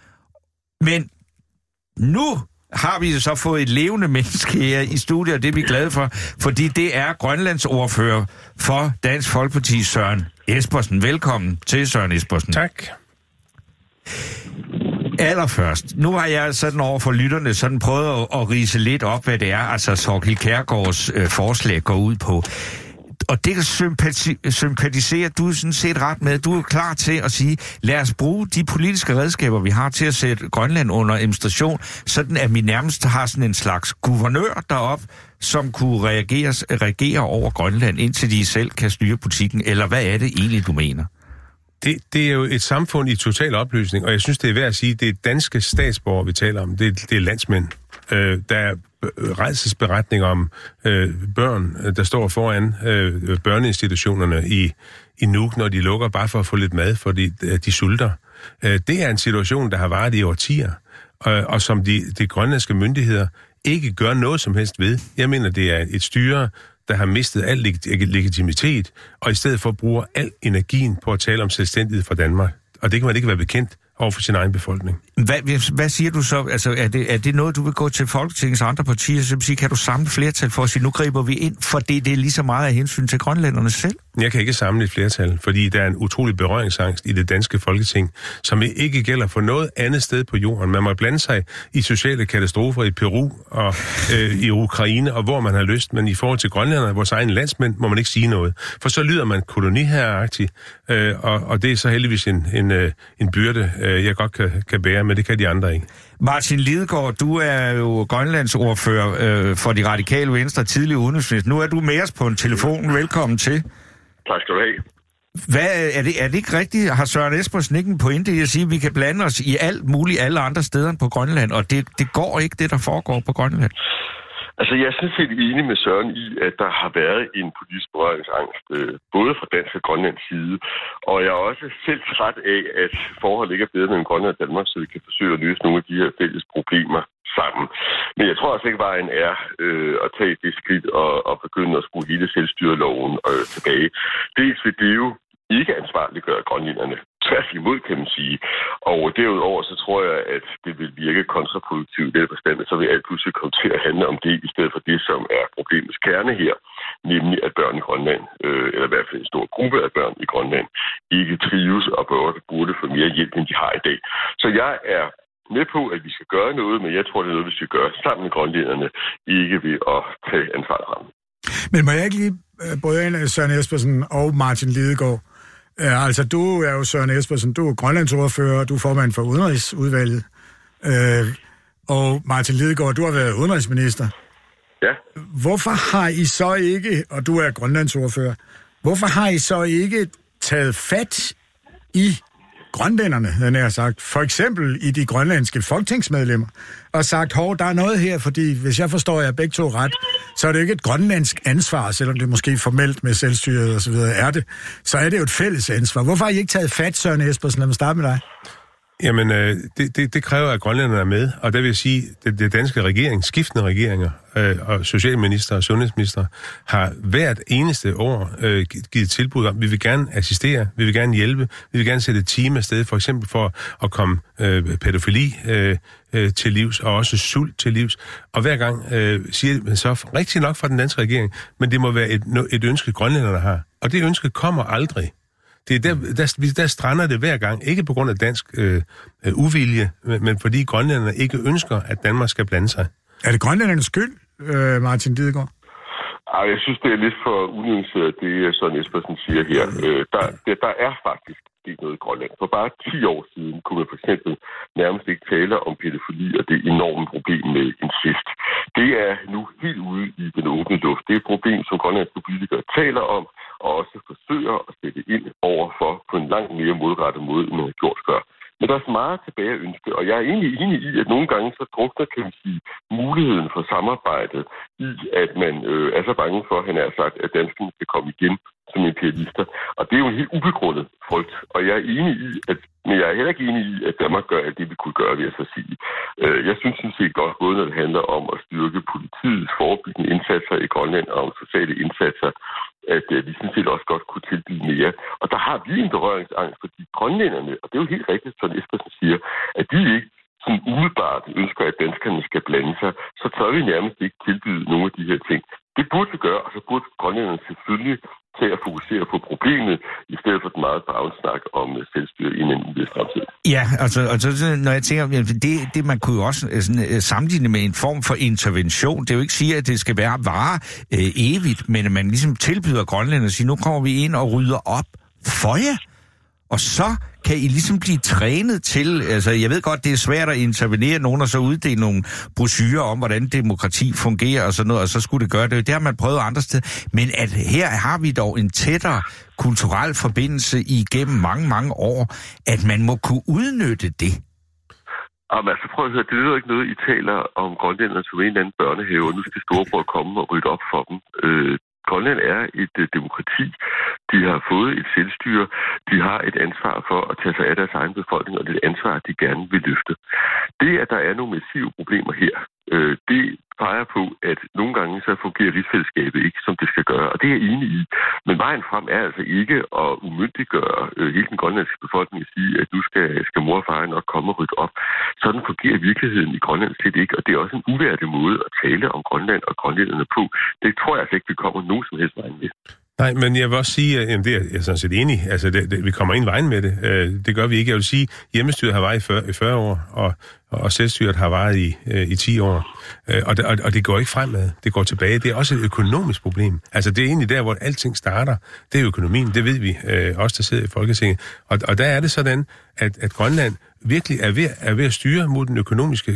Men nu har vi så fået et levende menneske her i studiet, og det er vi glade for, fordi det er Grønlands ordfører for Dansk Folkeparti, Søren Espersen. Velkommen til, Søren Espersen. Tak. Allerførst, nu har jeg sådan over for lytterne sådan prøvet at, at rise lidt op, hvad det er, altså Thorkild Kjærgaards øh, forslag går ud på. Og det kan sympati- sympatisere du sådan set ret med. Du er klar til at sige, lad os bruge de politiske redskaber, vi har til at sætte Grønland under administration, sådan at vi nærmest har sådan en slags guvernør deroppe, som kunne reagere, reagere over Grønland, indtil de selv kan styre politikken. Eller hvad er det egentlig, du mener? Det, det er jo et samfund i total opløsning, og jeg synes, det er værd at sige, det er danske statsborgere, vi taler om. Det, det er landsmænd. Øh, der er rædselsberetninger om øh, børn, der står foran øh, børneinstitutionerne i, i Nuuk, når de lukker bare for at få lidt mad, fordi øh, de sulter. Øh, det er en situation, der har varet i årtier, øh, og som de, de grønlandske myndigheder ikke gør noget som helst ved. Jeg mener, det er et styre, der har mistet al leg- legitimitet, og i stedet for bruger al energien på at tale om selvstændighed for Danmark. Og det kan man ikke være bekendt over for sin egen befolkning. Hvad, hvad siger du så? Altså, er det, er det noget, du vil gå til Folketingets andre partier, så sige, kan du samle flertal for at sige, nu griber vi ind, fordi det er lige så meget af hensyn til grønlænderne selv? Jeg kan ikke samle et flertal, fordi der er en utrolig berøringsangst i det danske Folketing, som ikke gælder for noget andet sted på jorden. Man må blande sig i sociale katastrofer i Peru og øh, i Ukraine, og hvor man har lyst, men i forhold til grønlænderne, vores egen landsmænd, må man ikke sige noget. For så lyder man koloniherreagtig, øh, og, og det er så heldigvis en, en, øh, en byrde, øh, jeg godt kan, kan bære, men det kan de andre ikke. Martin Lidegaard, du er jo Grønlands ordfører øh, for de radikale venstre, tidligere udenrigsminister. Nu er du med os på en telefon. Velkommen til. Tak skal du have. Hvad, er, det, er det ikke rigtigt? Har Søren Espersen ikke en pointe i at sige, at vi kan blande os i alt muligt alle andre steder på Grønland, og det, det går ikke, det der foregår på Grønland? Altså, jeg er sådan set enig med Søren i, at der har været en politisk berøringsangst, øh, både fra dansk og Grønlands side. Og jeg er også selv træt af, at forholdet ikke er bedre mellem Grønland og Danmark, så vi kan forsøge at løse nogle af de her fælles problemer sammen. Men jeg tror altså ikke, vejen er øh, at tage det skridt og, og begynde at skrue hele selvstyreloven øh, tilbage. Dels vil det jo ikke ansvarliggøre grønlænderne. Tværtimod, kan man sige. Og derudover så tror jeg, at det vil virke kontraproduktivt i den forstand, så vil alt pludselig komme til at handle om det, i stedet for det, som er problemets kerne her, nemlig at børn i Grønland, øh, eller i hvert fald en stor gruppe af børn i Grønland, ikke trives og burde få mere hjælp, end de har i dag. Så jeg er med på, at vi skal gøre noget, men jeg tror, det er noget, vi skal gøre sammen med grønlænderne, ikke ved at tage ansvar fra dem. Men må jeg ikke lige både en Søren Espersen og Martin Lidegaard? Uh, altså, du er jo Søren Espersen, du er grønlandsordfører, du er formand for Udenrigsudvalget. Uh, og Martin Lidegaard, du har været udenrigsminister. Ja. Hvorfor har I så ikke, og du er grønlandsordfører, hvorfor har I så ikke taget fat i grønlænderne, havde jeg sagt, for eksempel i de grønlandske folketingsmedlemmer, og sagt, hov, der er noget her, fordi hvis jeg forstår jer begge to ret, så er det ikke et grønlandsk ansvar, selvom det måske formelt med selvstyret og så videre er det, så er det jo et fælles ansvar. Hvorfor har I ikke taget fat, Søren Espersen? Lad mig starte med dig. Jamen, øh, det, det, det kræver, at grønlænderne er med, og der vil jeg sige, at det danske regering, skiftende regeringer øh, og socialminister og sundhedsminister har hvert eneste år øh, givet tilbud om, vi vil gerne assistere, vi vil gerne hjælpe, vi vil gerne sætte et team afsted, for eksempel for at komme øh, pædofili øh, øh, til livs, og også sult til livs. Og hver gang øh, siger man så rigtig nok fra den danske regering, men det må være et, et ønske, grønlænderne har. Og det ønske kommer aldrig. Det er der, der, der strander det hver gang, ikke på grund af dansk øh, uvilje, men, men fordi grønlænderne ikke ønsker, at Danmark skal blande sig. Er det grønlændernes skyld, øh, Martin Lidegaard? Ej, jeg synes, det er lidt for unuanceret, det Søren Espersen siger her. Øh, der, der, der er faktisk ikke noget i Grønland. For bare ti år siden kunne man for eksempel nærmest ikke tale om pædofili og det enorme problem med incest. Det er nu helt ude i den åbne luft. Det er et problem, som grønlandske politikere taler om, og også forsøger at sætte ind overfor på en langt mere målrettet måde, end man har gjort før. Men der er så meget tilbage at ønske, og jeg er egentlig enig i, at nogle gange så drukner, kan man sige, muligheden for samarbejdet i, at man øh, er så bange for, han har sagt, at danskerne skal komme igen som imperialister. Og det er jo en helt ubegrundet frygt, og jeg er enig i, at, men jeg er heller ikke enig i, at Danmark gør alt det, vi kunne gøre, ved at så sige. Øh, jeg synes sådan set godt, både når det handler om at styrke politiets forebyggende indsatser i Grønland og om sociale indsatser, at øh, vi sådan set også godt kunne tilbyde mere. Og der har vi en berøringsangst, fordi grønlænderne, og det er jo helt rigtigt, som Espersen siger, at de ikke sådan umiddelbart ønsker, at danskerne skal blande sig, så tør vi nærmest ikke tilbyde nogle af de her ting. Det burde vi gøre, og så burde grønlænderne selvfølgelig til at fokusere på problemet, i stedet for den meget bagensnak om selvstyre i en uvis fremtid. Ja, altså, altså når jeg tænker, det, det man kunne jo også sådan, sammenligne med en form for intervention. Det er jo ikke sige, at det skal være vare øh, evigt, men at man ligesom tilbyder grønlænderne og siger, nu kommer vi ind og rydder op for jer. Og så kan I ligesom blive trænet til, altså jeg ved godt, det er svært at intervenere nogen og så uddele nogle brochurer om, hvordan demokrati fungerer og sådan noget, og så skulle det gøre det. Det har man prøvet andre steder. Men at her har vi dog en tættere kulturel forbindelse igennem mange, mange år, at man må kunne udnytte det. Jamen altså prøv at høre, det er jo ikke noget, I taler om grønlænderne som en eller anden børnehave, og nu skal storebror komme og rydde op for dem. Øh, Grønland er et uh, demokrati. De har fået et selvstyre. De har et ansvar for at tage sig af deres egen befolkning, og det er et ansvar, de gerne vil løfte. Det, at der er nogle massive problemer her, øh, det peger på, at nogle gange så fungerer rigsfællesskabet ikke, som det skal gøre, og det er jeg enig i. Men vejen frem er altså ikke at umyndiggøre øh, hele den grønlandske befolkning og sige, at nu skal, skal mor og far nok komme og rydde op. Sådan fungerer virkeligheden i Grønland slet ikke, og det er også en uværdig måde at tale om Grønland og grønlænderne på. Det tror jeg altså ikke, vi kommer nogen som helst vejen med. Nej, men jeg vil også sige, at det er jeg sådan set enig. Altså, det, det, vi kommer ind vejen med det. Uh, det gør vi ikke. Jeg vil sige, hjemmestyret har varet i fyrre, i fyrre år, og, og selvstyret har varet i, uh, i ti år. Uh, og, det, og, og det går ikke fremad. Det går tilbage. Det er også et økonomisk problem. Altså, det er egentlig der, hvor alting starter. Det er økonomien. Det ved vi uh, også, der sidder i Folketinget. Og, og der er det sådan, at, at Grønland virkelig er ved, er ved at styre mod den økonomiske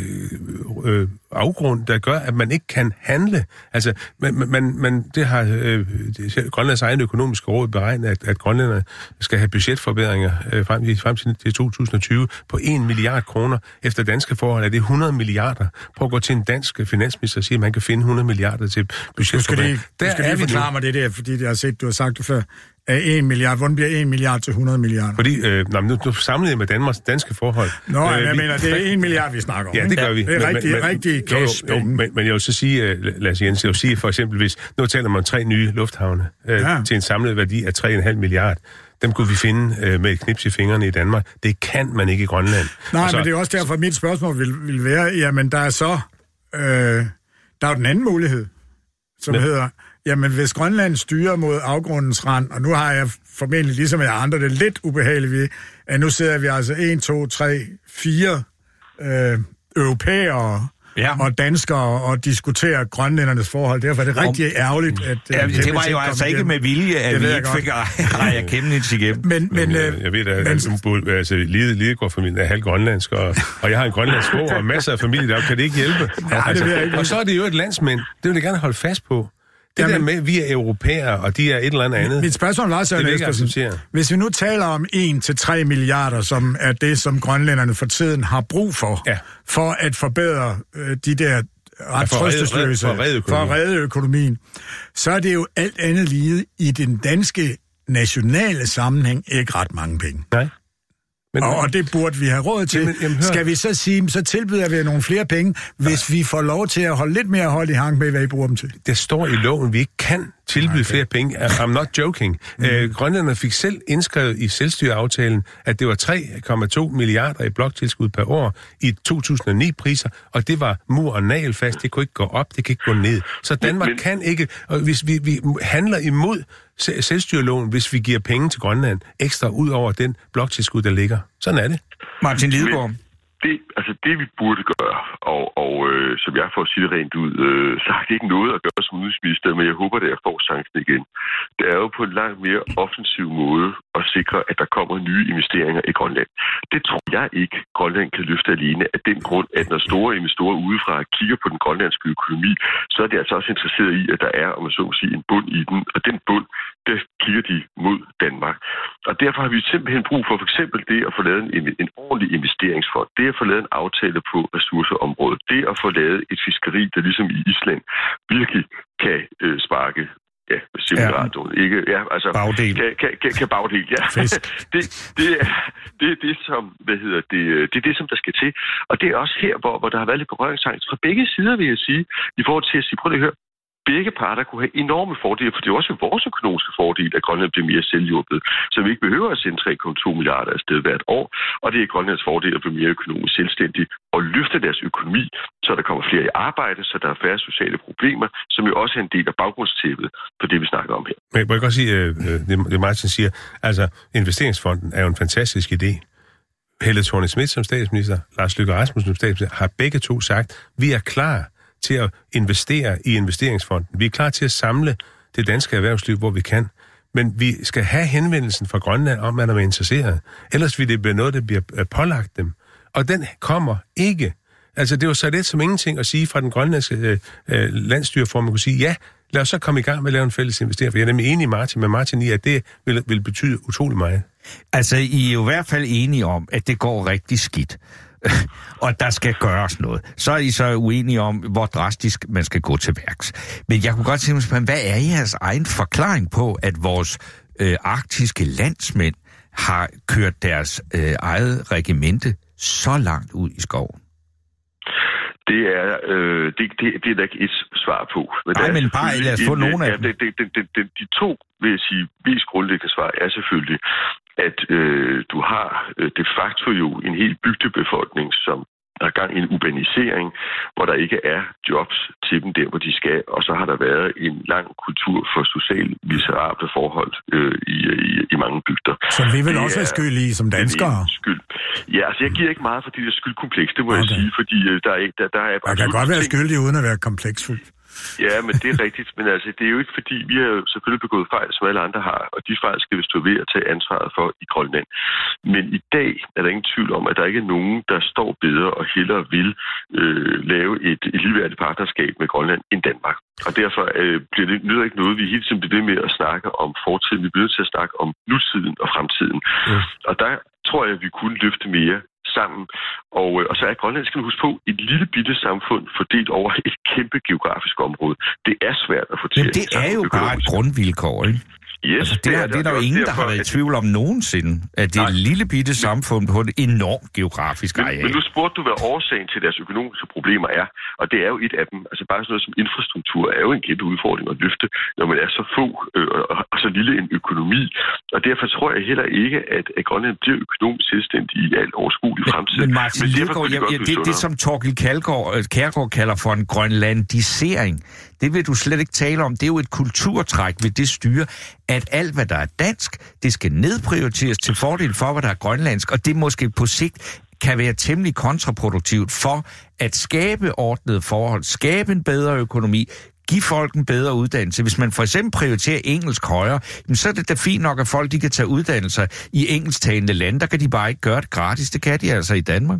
øh, afgrund, der gør, at man ikke kan handle. Altså, man, man, man, det har øh, det, Grønlands egen økonomiske råd beregnet, at, at grønlænderne skal have budgetforbedringer øh, frem, frem til to tusind og tyve på en milliard kroner. Efter danske forhold er det hundrede milliarder. Prøv at gå til en dansk finansminister og sige, at man kan finde hundrede milliarder til budgetforbedringer. Du skal lige forklare mig det der, fordi jeg har set, du har sagt det før. Af en milliard. Hvordan bliver en milliard til hundrede milliarder? Fordi, øh, nå, nu, nu samlede jeg med Danmarks danske forhold. Nå, øh, jeg vi, mener, det er en milliard, vi snakker om. Ja, det gør vi. Det er rigtig, men, rigtig cash jo, jo, men, men jeg vil så sige, uh, Lars Jens, jeg vil sige for eksempel, hvis nu taler man om tre nye lufthavne uh, ja. til en samlet værdi af tre komma fem milliard. Dem kunne vi finde uh, med et knips i fingrene i Danmark. Det kan man ikke i Grønland. Nej, så, men det er også derfor, mit spørgsmål vil, vil være, jamen der er så, øh, der er jo den anden mulighed, som men, hedder... Jamen, hvis Grønland styrer mod afgrundens rand, og nu har jeg formentlig, ligesom jeg andre, det lidt ubehageligt ved, at nu sidder vi altså en, to, tre, fire øh, europæere ja. og danskere og diskuterer grønlændernes forhold. Derfor er det rigtig ærgerligt, at... Ja, det, det var jo altså ikke med vilje, at vi ikke fik Ejja Kemnitz igennem. Men, men, men øh, jeg ved, at men, altså, Lidegaard-familien er halvgrønlandsk, og, og jeg har en grønlandsk mor og masser af familie, der kan det ikke hjælpe. Nej, altså, det ikke. Og så er det jo et landsmænd. Det vil jeg gerne holde fast på. Det Jamen, der med, vi er europæere, og de er et eller andet andet. Mit spørgsmål var, Søren Espersen, hvis vi nu taler om en til tre milliarder, som er det, som grønlænderne for tiden har brug for, ja. for at forbedre øh, de der ret ja, trøstesløse, for, for at redde økonomien, så er det jo alt andet lige i den danske nationale sammenhæng ikke ret mange penge. Nej. Men, og, og det burde vi have råd til. Jamen, jamen, Skal vi så sige, så tilbyder vi nogle flere penge, hvis vi får lov til at holde lidt mere hold i hang med, hvad I bruger dem til? Det står i loven, vi ikke kan tilbyde okay. flere penge. I'm not joking. Mm. Øh, Grønlænderne fik selv indskrevet i selvstyreaftalen, at det var tre komma to milliarder i bloktilskud per år i to tusind og ni-priser, og det var mur og nagelfast. Det kunne ikke gå op, det kan ikke gå ned. Så Danmark men, kan ikke, og hvis vi, vi handler imod selvstyreloven, hvis vi giver penge til Grønland ekstra ud over den bloktilskud, der ligger. Sådan er det. Martin Lidegaard. Det, altså det vi burde gøre, og, og øh, som jeg får at sige det rent ud, øh, så har det ikke noget at gøre som udenrigsminister, men jeg håber, at jeg får chancen igen. Det er jo på en langt mere offensiv måde at sikre, at der kommer nye investeringer i Grønland. Det tror jeg ikke, Grønland kan løfte alene af den grund, at når store investorer udefra kigger på den grønlandske økonomi, så er de altså også interesseret i, at der er, om man så må sige, en bund i den, og den bund, der kigger de mod Danmark. Og derfor har vi simpelthen brug for for eksempel det at få lavet en, en ordentlig investeringsfond, det at få lavet en aftale på ressourceområdet, det at få lavet et fiskeri, der ligesom i Island virkelig kan øh, sparke ja, simulatoren, ja. ikke? Ja, altså, bagdel. Kan, kan, kan, kan bagdel, ja. det, det, er, det er det, som, hvad hedder det, det er det, som der skal til. Og det er også her, hvor, hvor der har været lidt berøringsangst fra begge sider, vil jeg sige, i forhold til at sige, prøv at høre, begge parter kunne have enorme fordele, for det er også vores økonomiske fordel, at Grønland bliver mere selvhjulpet, så vi ikke behøver at sende tre komma to milliarder afsted hvert år, og det er Grønlands fordel at blive mere økonomisk selvstændig og løfte deres økonomi, så der kommer flere i arbejde, så der er færre sociale problemer, som jo også er en del af baggrundstæppet på det, vi snakker om her. Men jeg må godt sige, det, det Martin siger, altså investeringsfonden er jo en fantastisk idé. Helle Thorning-Schmidt som statsminister, Lars Løkke Rasmussen som statsminister, har begge to sagt, vi er klar til at investere i investeringsfonden. Vi er klar til at samle det danske erhvervsliv, hvor vi kan. Men vi skal have henvendelsen fra Grønland om, at man er interesseret. Ellers vil det blive noget, der bliver pålagt dem. Og den kommer ikke. Altså, det er jo så lidt som ingenting at sige fra den grønlandske øh, øh, landsstyreform. Man kunne sige, ja, lad os så komme i gang med at lave en fælles investering. For jeg er nemlig enig Martin, med Martin i, at det vil, vil betyde utrolig meget. Altså, I er jo i hvert fald enige om, at det går rigtig skidt. Og der skal gøres noget. Så er I så uenige om, hvor drastisk man skal gå til værks. Men jeg kunne godt tænke mig spørge, hvad er jeres egen forklaring på, at vores øh, arktiske landsmænd har kørt deres øh, eget regimente så langt ud i skoven? Det er, øh, det, det, det er der ikke et svar på. Men Nej, men bare lad os få nogle af dem. Ja, det, det, det, det, de to, vil jeg sige, mest grundlæggende svar er selvfølgelig, at øh, du har øh, de facto jo en hel bygdebefolkning, som der er gang i en urbanisering, hvor der ikke er jobs til dem der, hvor de skal, og så har der været en lang kultur for socialt miserable forhold øh, i, i, i mange bygder. Som vi vil også er skyld i som danskere? Skyld. Ja, altså jeg giver ikke meget for det der skyldkompleks, det må okay. jeg sige, fordi øh, der er... Der, der er jeg kan godt være skyldig uden at være kompleksfuld. Ja, men det er rigtigt. Men altså, det er jo ikke fordi, vi har jo selvfølgelig begået fejl, som alle andre har, og de fejl skal vi stå ved at tage ansvaret for i Grønland. Men i dag er der ingen tvivl om, at der ikke er nogen, der står bedre og hellere vil øh, lave et, et ligeværdigt partnerskab med Grønland end Danmark. Og derfor øh, bliver det nyder ikke noget, vi hele tiden bliver ved med at snakke om fortiden. Vi bliver nødt til at snakke om nutiden og fremtiden. Mm. Og der tror jeg, at vi kunne løfte mere sammen. Og, og så er Grønland, skal man huske på, et lille bitte samfund fordelt over et kæmpe geografisk område. Det er svært at få til. Men det er jo bare et grundvilkår, ikke? Yes, altså, det, det, er, det er der jo ingen, der har været i tvivl om nogensinde, at det er et lille bitte samfund på et enormt geografisk areal. Men, men nu spurgte du, hvad årsagen til deres økonomiske problemer er, og det er jo et af dem. Altså bare sådan noget som infrastruktur er jo en kæmpe udfordring at løfte, når man er så få øh, og, og så lille en økonomi. Og derfor tror jeg heller ikke, at, at Grønland bliver økonomisk selvstændig i alt overskuelig fremtid. Men Martin men Lidegaard, ja, ja, det, det som Torkild Kjærgaard kalder for en grønlandisering, det vil du slet ikke tale om. Det er jo et kulturtræk ved det styre, at alt, hvad der er dansk, det skal nedprioriteres til fordel for, hvad der er grønlandsk, og det måske på sigt kan være temmelig kontraproduktivt for at skabe ordnede forhold, skabe en bedre økonomi, give folk en bedre uddannelse. Hvis man for eksempel prioriterer engelsk højere, så er det da fint nok, at folk de kan tage uddannelser i engelsktalende lande. Der kan de bare ikke gøre det gratis. Det kan de altså i Danmark.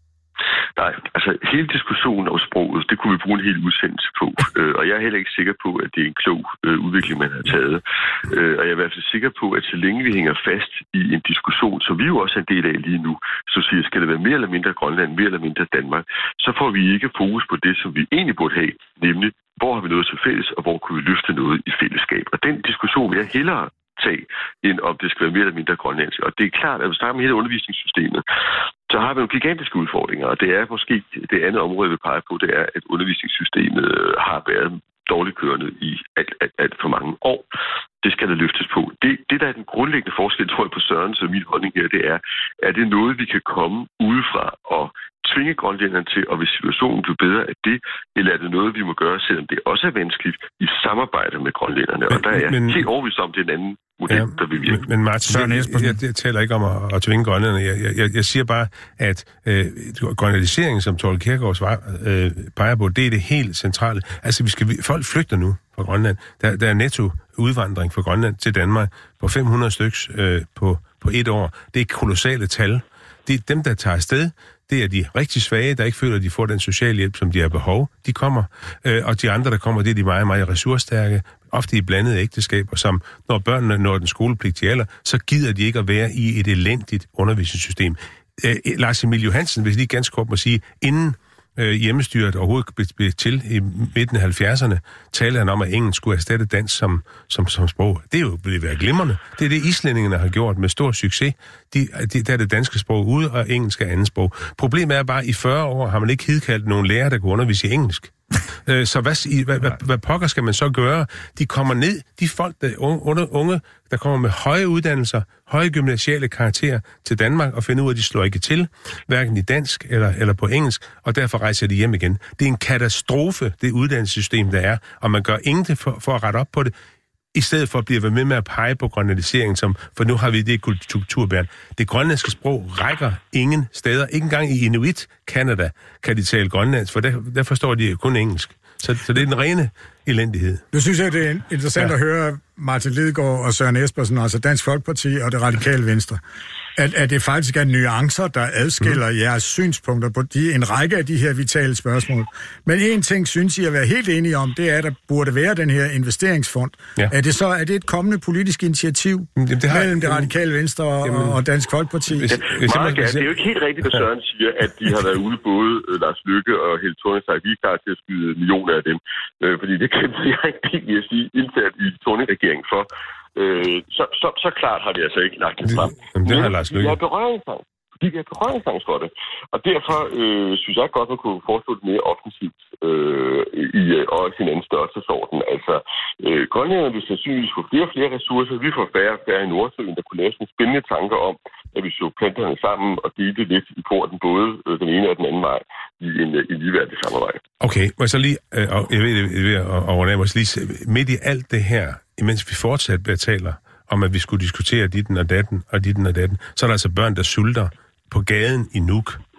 Nej, altså hele diskussionen om sproget, det kunne vi bruge en hel udsendelse på. Øh, og jeg er heller ikke sikker på, at det er en klog øh, udvikling, man har taget. Øh, og jeg er i hvert fald sikker på, at så længe vi hænger fast i en diskussion, som vi jo også er en del af lige nu, så siger, skal det være mere eller mindre Grønland, mere eller mindre Danmark, så får vi ikke fokus på det, som vi egentlig burde have, nemlig hvor har vi noget til fælles, og hvor kunne vi løfte noget i fællesskab. Og den diskussion vil jeg hellere tage, end om det skal være mere eller mindre grønlandsk. Og det er klart, at hvis vi snakker med hele undervisningssystemet, så har vi nogle gigantiske udfordringer, og det er måske det andet område, vi peger på, det er, at undervisningssystemet har været dårligt kørende i alt, alt, alt for mange år. Det skal der løftes på. Det, det der er den grundlæggende forskel, tror jeg, på Søren, så min holdning her, det er, er det noget, vi kan komme udefra og tvinge grønlænderne til, og hvis situationen bliver bedre af det, eller er det noget, vi må gøre, selvom det også er vanskeligt, i samarbejde med grønlænderne. Men, og der er jeg men, helt overbevist om, det er en anden model, ja, der vil virke. Men, men Martin, jeg, jeg, jeg, jeg taler ikke om at, at tvinge grønlænderne. Jeg, jeg, jeg siger bare, at øh, grønlandiseringen, som Torkild Kjærgaard øh, peger på, det er det helt centrale. Altså, vi skal, folk flygter nu fra Grønland. Der, der er netto udvandring fra Grønland til Danmark på fem hundrede styks øh, på, på et år. Det er kolossale tal. Det er dem, der tager afsted. Det er de rigtig svage, der ikke føler, at de får den socialhjælp, som de har behov. De kommer. Øh, og de andre, der kommer, det er de meget, meget ressourcestærke, ofte i blandede ægteskaber, som når børnene når den skolepligtige alder, så gider de ikke at være i et elendigt undervisningssystem. Øh, Lars Emil Johansen, hvis lige ganske kort må sige, inden øh, hjemmestyret overhovedet blev til i midten af halvfjerdserne, taler han om, at engelsk skulle erstatte dansk som, som, som sprog. Det er jo blevet været glimrende. Det er det, islændingerne har gjort med stor succes. De, de, der er det danske sprog ude, og engelsk er andet sprog. Problemet er bare, at i fyrre år har man ikke hidkaldt nogen lærer, der kunne undervise i engelsk. Så hvad, hvad, hvad, hvad pokker skal man så gøre? De kommer ned, de folk, der unge, unge, der kommer med høje uddannelser, høje gymnasiale karakterer til Danmark, og finder ud af, at de slår ikke til, hverken i dansk eller, eller på engelsk, og derfor rejser de hjem igen. Det er en katastrofe, det uddannelsessystem, der er, og man gør ingenting for, for at rette op på det, i stedet for at blive ved med med at pege på grønlandiseringen, som, for nu har vi det kulturbærn. Det grønlandske sprog rækker ingen steder. Ikke engang i Inuit Canada kan de tale grønlandsk, for der, der forstår de kun engelsk. Så, så det er den rene elendighed. Nu synes jeg, det er interessant ja. at høre Martin Lidegaard og Søren Espersen, altså Dansk Folkeparti og det Radikale Venstre, at, at det faktisk er nuancer, der adskiller mm. jeres synspunkter på de, en række af de her vitale spørgsmål. Men en ting synes I at være helt enige om, det er, at der burde være den her investeringsfond. Ja. Er det så er det et kommende politisk initiativ Jamen, det har, mellem det Radikale Venstre og, jamen, og Dansk Folkeparti? Hvis, hvis Mark, det er jo ikke helt rigtigt, hvad Søren siger, at de har været ude, både uh, Lars Løkke og Helle Thorning-Schmidt, vi er klar til at skyde millioner af dem. Uh, fordi det kan jeg ikke helt sige indsat i Thorning-regeringen for. Øh, så, så, så klart har de altså ikke lagt det frem. Jamen, det har Lars Løkke. De har berøringsangst. De har berøringsangst for det. Og derfor øh, synes jeg godt, man kunne foreslå det mere offensivt øh, i og sin anden størrelsesorden. Altså, øh, grønlænderne vil sandsynligvis få flere og flere ressourcer. Vi får færre og færre i Nordsøen, der kunne lave sådan spændende tanker om, at vi så planterne sammen og delte lidt i porten, både øh, den ene og den anden vej, i en, øh, en ligeværdig samarbejde. Okay, må jeg så lige, øh, jeg ved, jeg ved at overnære mig lige, midt i alt det her, imens vi fortsat taler om, at vi skulle diskutere ditten og datten og ditten og datten, så er der altså børn, der sulter på gaden i Nuuk.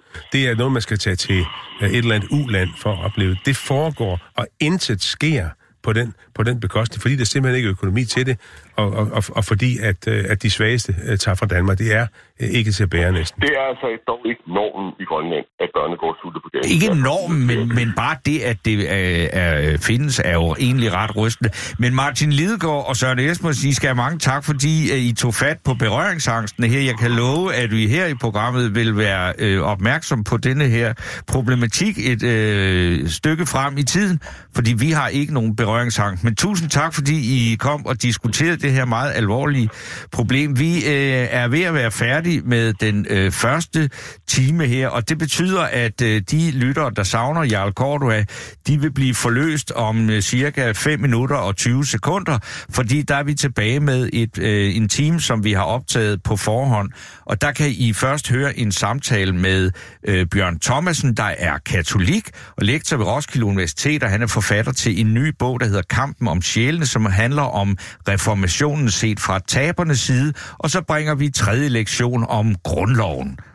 Det er noget, man skal tage til et eller andet uland for at opleve. Det foregår, og intet sker på den, på den bekostning, fordi der simpelthen ikke er økonomi til det, og, og, og fordi at, at de svageste tager fra Danmark. Det er ikke til at bære næsten. Det er altså dog ikke normen i Grønland, at børnene går sultet på gaden. Ikke normen, men, men bare det, at det er, er, findes, er jo egentlig ret rystende. Men Martin Lidegaard og Søren Espersen, I skal have mange tak, fordi I tog fat på berøringsangsten her. Jeg kan love, at vi her i programmet vil være øh, opmærksom på denne her problematik et øh, stykke frem i tiden, fordi vi har ikke nogen berøringsangst. Men tusind tak, fordi I kom og diskuterede det her meget alvorlige problem. Vi øh, er ved at være færdige med den øh, første time her, og det betyder, at øh, de lyttere, der savner Jarl Cordua, de vil blive forløst om øh, cirka fem minutter og tyve sekunder, fordi der er vi tilbage med et øh, en time, som vi har optaget på forhånd, og der kan I først høre en samtale med øh, Bjørn Thomasen, der er katolik og lektor ved Roskilde Universitet, og han er forfatter til en ny bog, der hedder Kampen om sjælene, som handler om reformationen set fra tabernes side, og så bringer vi tredje lektion om grundloven.